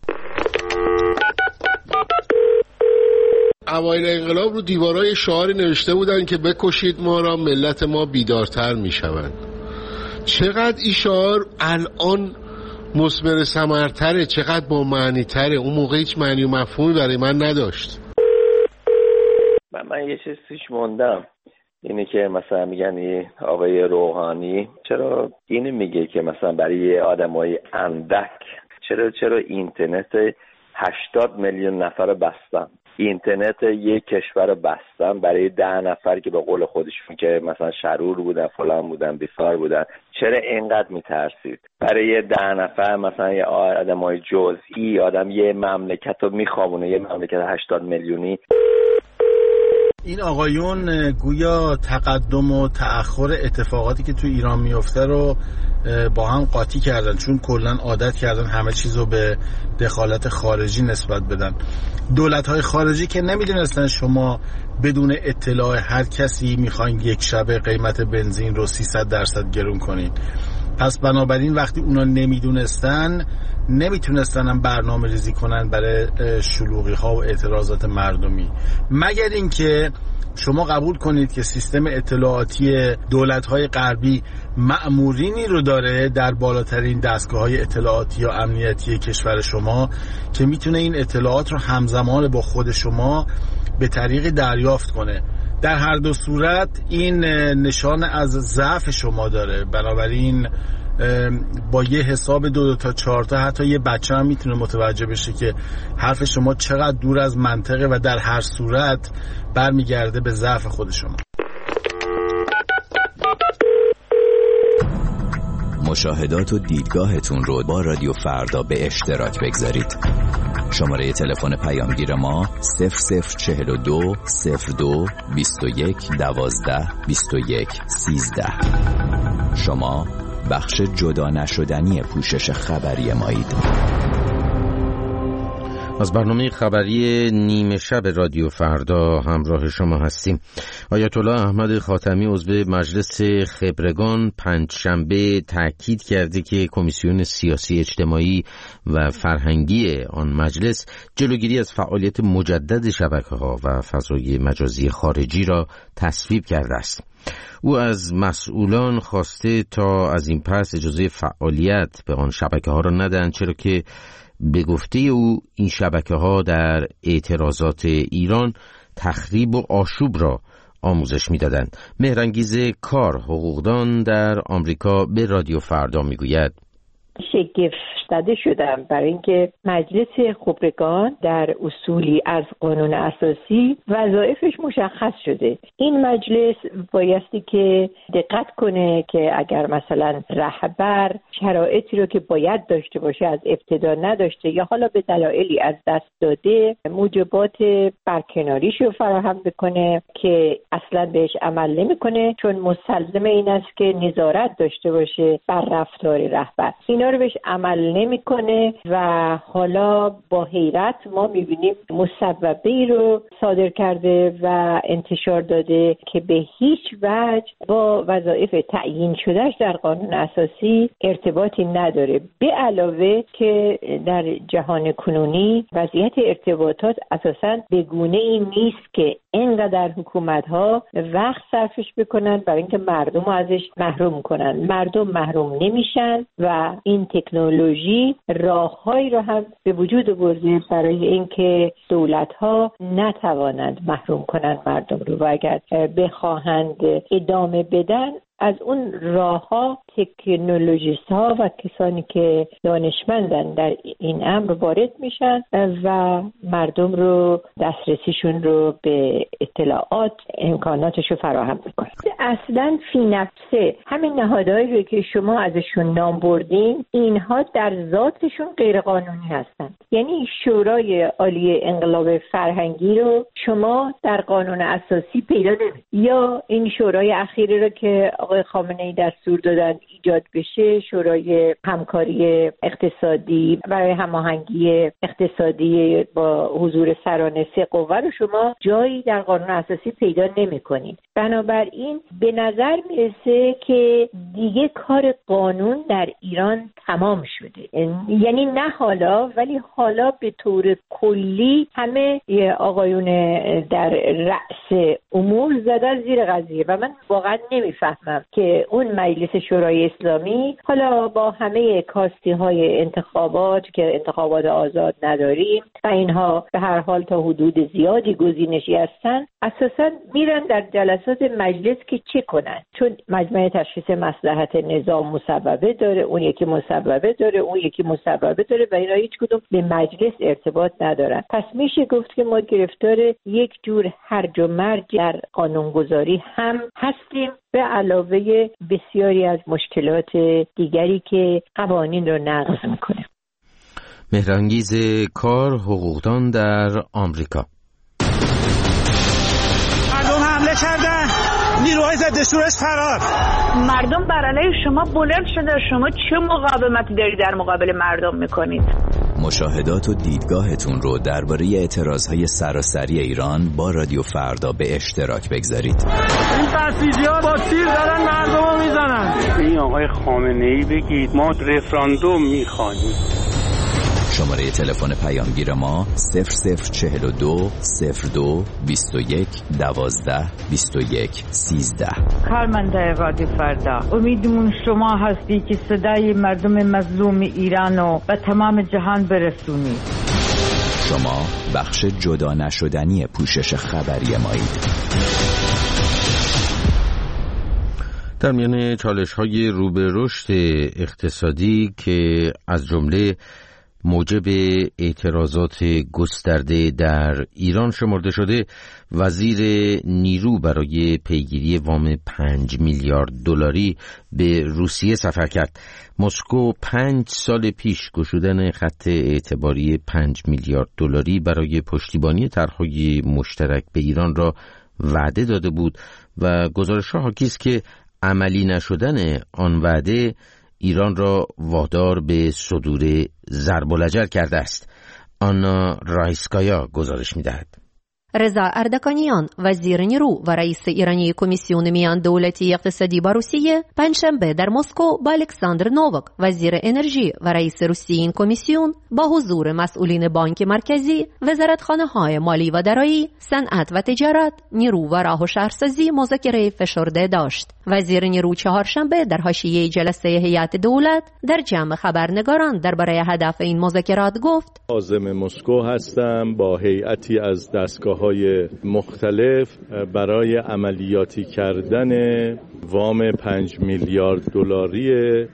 اوایل انقلاب رو دیوارای شعاری نوشته بودن که بکشید ما را ملت ما بیدارتر میشوند. چقدر این شعار الان مثمر ثمرتره، چقدر با معنی تره. اون موقع هیچ معنی و مفهومی برای من نداشت. من, من یه چیزیش موندم، اینه که مثلا میگن آقای روحانی چرا اینو میگه که مثلا برای آدمای اندک چرا چرا اینترنت هشتاد میلیون نفر بستن، اینترنت یک کشور بستن برای ده نفر که به قول خودشون که مثلا شرور بودن فلان بودن بیکار بودن، چرا اینقدر میترسید؟ برای ده نفر مثلا یه آدمای جزئی آدم یه مملکت رو میخوابونه، یه مملکت هشتاد میلیونی. این آقایون گویا تقدم و تأخر اتفاقاتی که تو ایران میفته رو با هم قاطی کردن، چون کلن عادت کردن همه چیزو به دخالت خارجی نسبت بدن. دولت‌های خارجی که نمیدونستن شما بدون اطلاع هر کسی میخواین یک شبه قیمت بنزین رو سیصد درصد گرون کنین. پس بنابراین وقتی اونا نمیدونستن نمیتونستن هم برنامه ریزی کنن برای شلوغی ها و اعتراضات مردمی، مگر اینکه شما قبول کنید که سیستم اطلاعاتی دولت‌های غربی مأمورینی رو داره در بالاترین دستگاه‌های اطلاعاتی یا امنیتی کشور شما که میتونه این اطلاعات رو همزمان با خود شما به طریق دریافت کنه. در هر دو صورت این نشان از ضعف شما داره. بنابراین با یه حساب دو دو تا چهار تا حتی یه بچه هم میتونه متوجه بشه که حرف شما چقدر دور از منطقه و در هر صورت برمیگرده به ضعف خود شما. مشاهدات و دیدگاهتون رو با رادیو فردا به اشتراک بگذارید. شماره تلفن پیامگیر ما صفر صفر چهل و دو صفر دو بیست و یک دوازده بیست و یک سیزده. شما بخش جدا نشدنی پوشش خبری مایید. از برنامه خبری نیمه شب رادیو فردا همراه شما هستیم. آیت الله احمد خاتمی عضو مجلس خبرگان پنجشنبه تاکید کرده که کمیسیون سیاسی اجتماعی و فرهنگی آن مجلس جلوگیری از فعالیت مجدد شبکه‌ها و فضای مجازی خارجی را تصویب کرده است. او از مسئولان خواسته تا از این پس اجازه فعالیت به آن شبکه‌ها را ندهند، چرا که به گفته او این شبکه‌ها در اعتراضات ایران تخریب و آشوب را آموزش می‌دادند. مهرانگیز کار حقوقدان در آمریکا به رادیو فردا می‌گوید شگفت زده شدم برای اینکه مجلس خبرگان در اصولی از قانون اساسی وظایفش مشخص شده. این مجلس بایستی که دقت کنه که اگر مثلا رهبر شرایطی رو که باید داشته باشه از ابتدا نداشته یا حالا به دلایلی از دست داده، موجبات برکناریش رو فراهم بکنه که اصلا بهش عمل نمیکنه، چون مسلم این است که نظارت داشته باشه بر رفتار رهبر. اینا رو بهش عمل نمیکنه و حالا با حیرت ما میبینیم مصوبه‌ای رو صادر کرده و انتشار داده که به هیچ وجه با وظایف تعیین شدهش در قانون اساسی ارتباطی نداره. به علاوه که در جهان کنونی وضعیت ارتباطات اساساً به گونه‌ای نیست که اینقدر حکومت‌ها وقت صرفش بکنن برای اینکه مردم رو ازش محروم کنن. مردم محروم نمیشن و این تکنولوژی راههایی رو هم به وجود آورده برای اینکه دولت‌ها نتوانند محروم کنند مردم رو و اگر بخواهند ادامه بدن از اون راه‌ها تکنولوژیست ها و کسانی که دانشمندن در این امر وارد میشن و مردم رو دسترسیشون رو به اطلاعات امکاناتش رو فراهم میکنن. اصلا فی نفسه همین نهادهایی رو که شما ازشون نام بردین اینها در ذاتشون غیر قانونی هستن. یعنی شورای عالی انقلاب فرهنگی رو شما در قانون اساسی پیدا نمی‌کنید، یا این شورای اخیری رو که آقای خامنه‌ای دستور دادن ایجاد بشه، شورای همکاری اقتصادی برای هماهنگی اقتصادی با حضور سران سه قوه رو شما جایی در قانون اساسی پیدا نمی‌کنید. بنابراین به نظر میرسه که دیگه کار قانون در ایران تمام شده. یعنی نه حالا، ولی حالا به طور کلی همه آقایون در رأس امور زدن زیر قضیه و من واقعا نمیفهمم که اون مجلس شورای اسلامی حالا با همه کاستی های انتخابات که انتخابات آزاد نداریم و اینها به هر حال تا حدود زیادی گزینشی هستن، اساسا میرن در جلسات مجلس که چه کنن، چون مجمع تشخیص مصلحت نظام مصوبه داره، اون یکی مصوبه داره، اون یکی مصوبه داره و اینا هیچ کدوم به مجلس ارتباط ندارن. پس میشه گفت که ما گرفتار یک جور هرج و مرج در قانونگذاری هم هستیم، به علاوه بسیاری از مشکلات دیگری که قوانین رو نقض میکنه. مهرانگیز کار، حقوقدان در آمریکا. مردم حمله کردن، نیروهای ضد شورش فرار. مردم بر علیه شما بلند شده، شما چه مقاومتی داری در مقابل مردم میکنید؟ مشاهدات و دیدگاهتون رو درباره اعتراضهای سراسری ایران با رادیو فردا به اشتراک بگذارید. این بسیجی‌ها با تیر دارن مردم رو میزنن. این آقای خامنه‌ای بگید ما رفراندوم میخوایم. شماره تلفن پیامگیر ما صفر صفر چهل و دو صفر دو بیست و یک دوازده بیست و یک سیزده. کارمنده رادیو فردا، امیدمون شما هستی که صدای مردم مظلوم ایرانو و تمام جهان برسونید. شما بخش جدا نشدنی پوشش خبری مایید. در میان چالش‌های رو به رشد اقتصادی که از جمله موجب اعتراضات گسترده در ایران شمرده شده، وزیر نیرو برای پیگیری وام پنج میلیارد دلاری به روسیه سفر کرد. مسکو پنج سال پیش گشودن خط اعتباری پنج میلیارد دلاری برای پشتیبانی طرح‌های مشترک به ایران را وعده داده بود و گزارش‌ها حاکی است که عملی نشدن آن وعده ایران را وادار به صدور ضرب الأجل کرده است. آنا رایسکایا گزارش می‌دهد. رضا اردکانیان، وزیر نیرو و رئیس ایرانی کمیسیون میان دولتی اقتصادی با روسیه، پنجشنبه در مسکو با الکساندر نووک، وزیر انرژی و رئیس روسی این کمیسیون، با حضور مسئولین بانک مرکزی، وزارتخانه‌های مالی و دارایی، صنعت و تجارت، نیرو و راه و شهرسازی مذاکره فشرده داشت. وزیر نیرو چهارشنبه در حاشیه جلسه هیئت دولت در جمع خبرنگاران درباره هدف این مذاکرات گفت: عازم مسکو هستم با هیئتی از دستگاه های مختلف برای عملیاتی کردن وام پنج میلیارد دلاری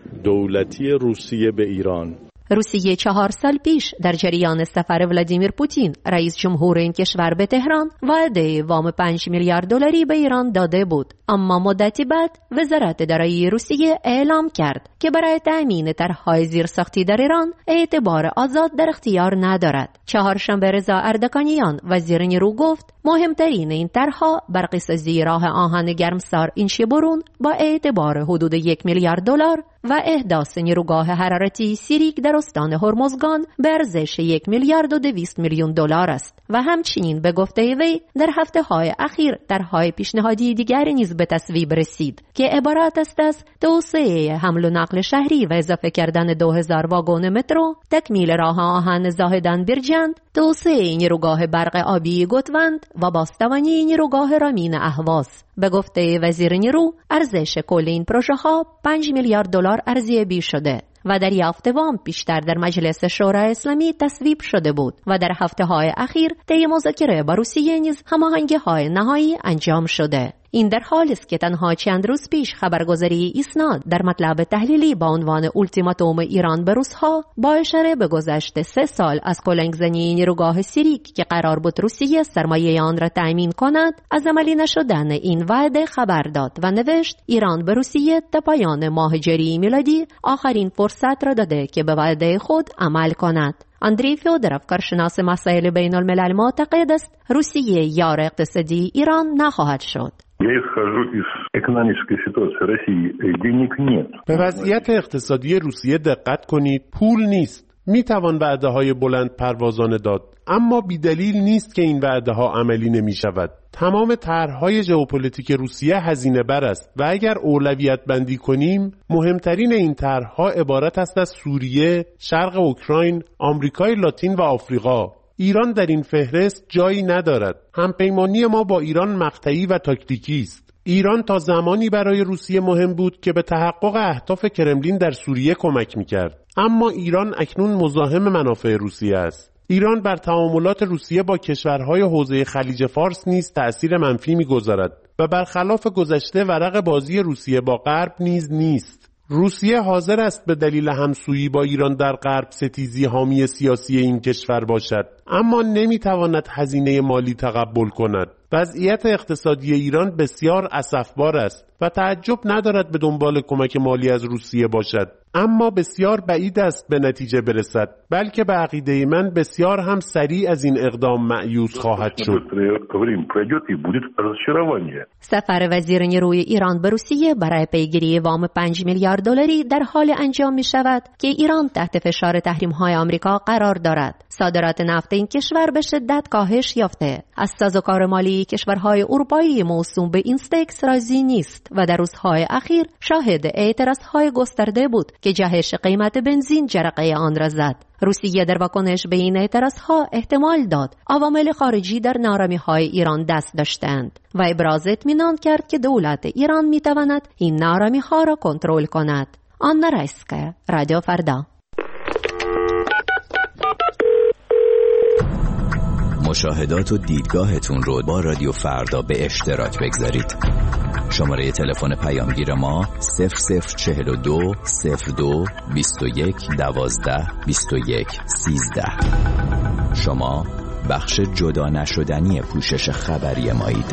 دولتی روسیه به ایران. روسیه چهار سال پیش در جریان سفر ولادیمیر پوتین رئیس جمهور این کشور به تهران وعده وام پنج میلیارد دلاری به ایران داده بود، اما مدتی بعد وزارت دارایی روسیه اعلام کرد که برای تأمین طرح‌های زیرساختی در ایران اعتبار آزاد در اختیار ندارد. چهارشنبه رضا اردکانیان، وزیر نیرو، گفت مهمترین این طرح‌ها برقی‌سازی راه آهن گرمسار اینشیبورون با اعتبار حدود یک میلیارد دلار و احداث نیروگاه حرارتی سیریک در استان هرمزگان به ارزش یک میلیارد و دویست میلیون دلار است و همچنین به گفته وی در هفته‌های اخیر طرح‌های پیشنهادی دیگری نیز به تصویب رسید که عبارت است از توسعه حمل و نقل شهری و اضافه کردن دو هزار واگن مترو، تکمیل راه آهن زاهدان بیرجند، توسعه نیروگاه برق آبی گوتوند و بازتوانی نیروگاه رامین اهواز. به گفته وزیر نیرو ارزش کل این پروژه ها پنج میلیارد دلار ارزیابی شده و دریافت وام بیشتر در مجلس شورای اسلامی تصویب شده بود و در هفته‌های اخیر طی مذاکره با روسیه نیز هماهنگی‌های نهایی انجام شده. این در حالی است که تنها چند روز پیش خبرگزاری ایسنا در مطلب تحلیلی با عنوان اولتیماتوم ایران به روس‌ها با اشاره به گذشت سه سال از کلنگزنی نیروگاه سیریک که قرار بود روسیه سرمایه آن را تأمین کند از عملی نشدن این وعده خبر داد و نوشت ایران به روسیه تا پایان ماه جاری میلادی آخرین فرصت را داده که به وعده خود عمل کند. اندری فیودروف، کارشناس مسائل بین الملل، معتقد است روسیه یار اقتصادی ایران نخواهد شد. به وضعیت اقتصادی روسیه دقت کنید. پول نیست. می توان وعده های بلند پروازانه داد، اما بیدلیل نیست که این وعده ها عملی نمی شود. تمام طرح‌های ژئوپلیتیک روسیه هزینه بر است و اگر اولویت بندی کنیم مهمترین این طرح‌ها عبارت است از سوریه، شرق اوکراین، آمریکای لاتین و آفریقا. ایران در این فهرست جایی ندارد. همپیمانی ما با ایران مقطعی و تاکتیکی است. ایران تا زمانی برای روسیه مهم بود که به تحقق اهداف کرملین در سوریه کمک می‌کرد. اما ایران اکنون مزاحم منافع روسیه است. ایران بر تعاملات روسیه با کشورهای حوزه خلیج فارس نیز تأثیر منفی می‌گذارد و برخلاف گذشته ورق بازی روسیه با غرب نیز نیست. روسیه حاضر است به دلیل همسویی با ایران در غرب ستیزی حامی سیاسی این کشور باشد، اما نمی‌تواند هزینه مالی تقبل کند. وضعیت اقتصادی ایران بسیار اسفبار است و تعجب ندارد به دنبال کمک مالی از روسیه باشد، اما بسیار بعید است به نتیجه برسد، بلکه به عقیده من بسیار هم سریع از این اقدام مأیوس خواهد شد. سفر وزیر نیروی ایران به روسیه برای پیگیری وام پنج میلیارد دلاری در حال انجام می شود که ایران تحت فشار تحریم‌های آمریکا قرار دارد. صادرات نفت این کشور به شدت کاهش یافته. از سازوکار مالی کشورهای اروپایی موسوم به اینستکس راضی نیست و در روزهای اخیر شاهد اعتراضهای گسترده بود که جهش قیمت بنزین جرقه آن را زد. روسیه در واکنش به این اعتراضها احتمال داد عوامل خارجی در نارامی‌های ایران دست داشتند و ابراز اطمینان کرد که دولت ایران می‌تواند این نارامی‌ها را کنترل کند. آنا رایسکا، رادیو فردا. مشاهدات و دیدگاهتون رو با رادیو فردا به اشتراک بگذارید. شماره تلفن پیامگیر ما صفر صفر چهل و دو صفر دو بیست و یک دوازده بیست و یک سیزده. شما بخش جدا نشدنی پوشش خبری مایید.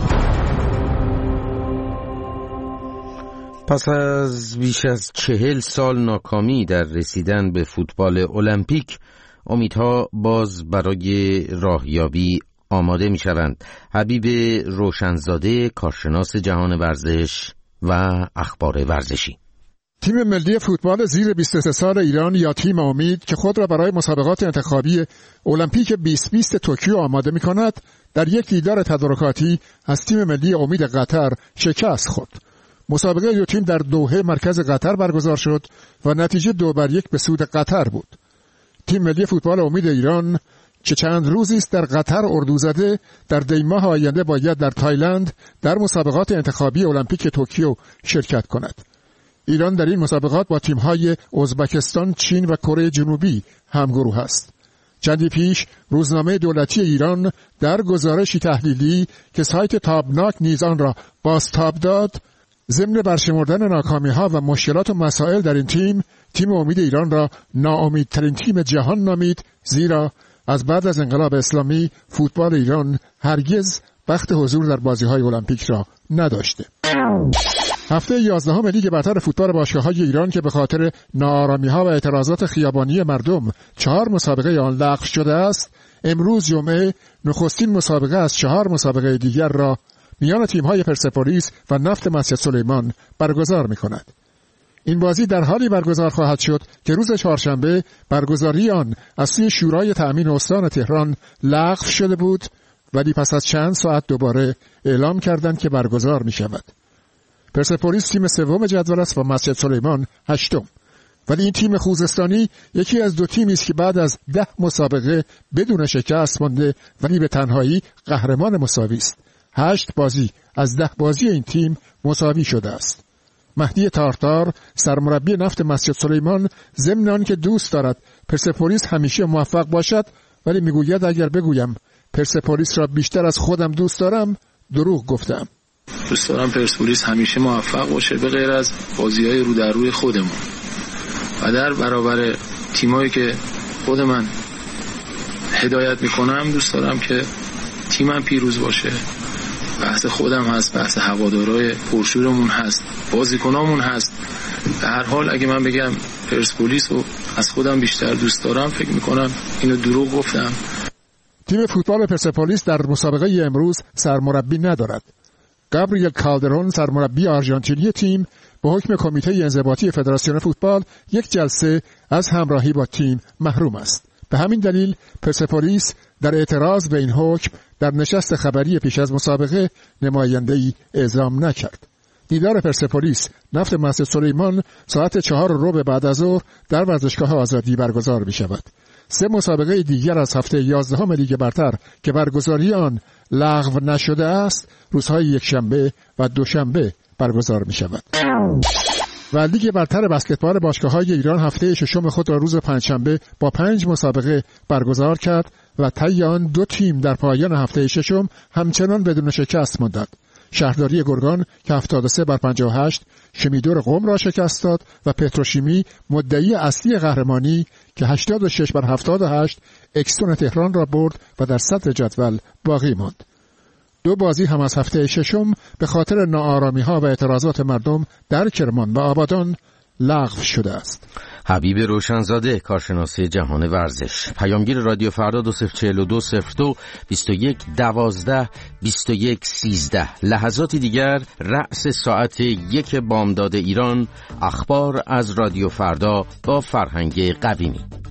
پس از بیش از چهل سال ناکامی در رسیدن به فوتبال المپیک، امیدها باز برای راهیابی آماده می شوند. حبیب روشنزاده، کارشناس جهان ورزش و اخبار ورزشی. تیم ملی فوتبال زیر بیست و سه سال ایران یا تیم امید که خود را برای مسابقات انتخابی المپیک بیست بیست توکیو آماده می کند، در یک دیدار تدارکاتی از تیم ملی امید قطر شکست خورد. مسابقه دو تیم در دوحه مرکز قطر برگزار شد و نتیجه دو بر یک به سود قطر بود. تیم ملی فوتبال امید ایران که چند روزی است در قطر اردو زده، در دی ماه آینده باید در تایلند در مسابقات انتخابی المپیک توکیو شرکت کند. ایران در این مسابقات با تیم‌های ازبکستان، چین و کره جنوبی همگروه است. چندی پیش روزنامه دولتی ایران در گزارشی تحلیلی که سایت تابناک نیز آن را بازتاب داد، ضمن برشمردن ناکامی‌ها و مشکلات و مسائل در این تیم، تیم امید ایران را ناامیدترین تیم جهان نامید، زیرا از بعد از انقلاب اسلامی فوتبال ایران هرگز بخت حضور در بازی‌های المپیک را نداشته. هفته یازدهم لیگ برتر فوتبال باشگاه‌های ایران که به خاطر ناآرامی‌ها و اعتراضات خیابانی مردم چهار مسابقه آن لغو شده است، امروز جمعه نخستین مسابقه از چهار مسابقه دیگر را میان تیم‌های پرسپولیس و نفت مسجد سلیمان برگزار می‌کند. این بازی در حالی برگزار خواهد شد که روز چهارشنبه برگزاری آن از سوی شورای تأمین استان تهران لغو شده بود، ولی پس از چند ساعت دوباره اعلام کردند که برگزار می‌شود. پرسپولیس تیم سوم جدول است و مسجد سلیمان هشتم. ولی این تیم خوزستانی یکی از دو تیمی است که بعد از ده مسابقه بدون شکست مانده ولی به تنهایی قهرمان مساوی است. هشت بازی از ده بازی این تیم مساوی شده است. مهدی تارتار سرمربی نفت مسجد سلیمان ضمن آن که دوست دارد پرسپولیس همیشه موفق باشد، ولی میگوید اگر بگویم پرسپولیس را بیشتر از خودم دوست دارم دروغ گفتم. دوست دارم پرسپولیس همیشه موفق باشه به غیر از بازی‌های رو در روی خودمون و در برابر تیمایی که خود من هدایت میکنم دوست دارم که تیمم پیروز باشه. بحث خودم هست، بحث هوادارهای پرشورمون هست، بازیکنامون هست. به هر حال اگه من بگم پرسپولیس رو از خودم بیشتر دوست دارم فکر میکنم اینو دروغ گفتم. تیم فوتبال پرسپولیس در مسابقه امروز سرمربی ندارد. گابریل کالدرون سرمربی آرژانتینی تیم به حکم کمیته انضباطی فدراسیون فوتبال یک جلسه از همراهی با تیم محروم است. به همین دلیل پرسپولیس در اعتراض به این حکم در نشست خبری پیش از مسابقه نماینده‌ای اعزام نکرد. دیدار پرسپولیس نفت مسجد سلیمان ساعت چهار و ربع بعد از ظهر در ورزشگاه آزادی برگزار می شود. سه مسابقه دیگر از هفته یازدهم لیگ برتر که برگزاری آن لغو نشده است روزهای یکشنبه و دوشنبه برگزار می شود. و لیگ برتر بسکتبال باشگاه‌های ایران هفته ششم خود را روز پنجشنبه با پنج مسابقه برگزار کرد و طی آن دو تیم در پایان هفته ششم همچنان بدون شکست ماندند. شهرداری گرگان که هفتاد و سه بر پنجاه و هشت شمیدور قم را شکست داد و پتروشیمی مدعی اصلی قهرمانی که هشتاد و شش بر هفتاد و هشت اکستون تهران را برد و در صدر جدول باقی ماند. دو بازی هم از هفته ششم به خاطر ناآرامی‌ها و اعتراضات مردم در کرمان و آبادان لغو شده است. حبیب روشنزاده، کارشناس جهان ورزش. پیامگیر رادیو فردا دو صفر چهل و دو صفر دو بیست و یک دوازده بیست و یک سیزده. لحظاتی دیگر رأس ساعت یک بامداد ایران، اخبار از رادیو فردا با فرهنگ قویمی.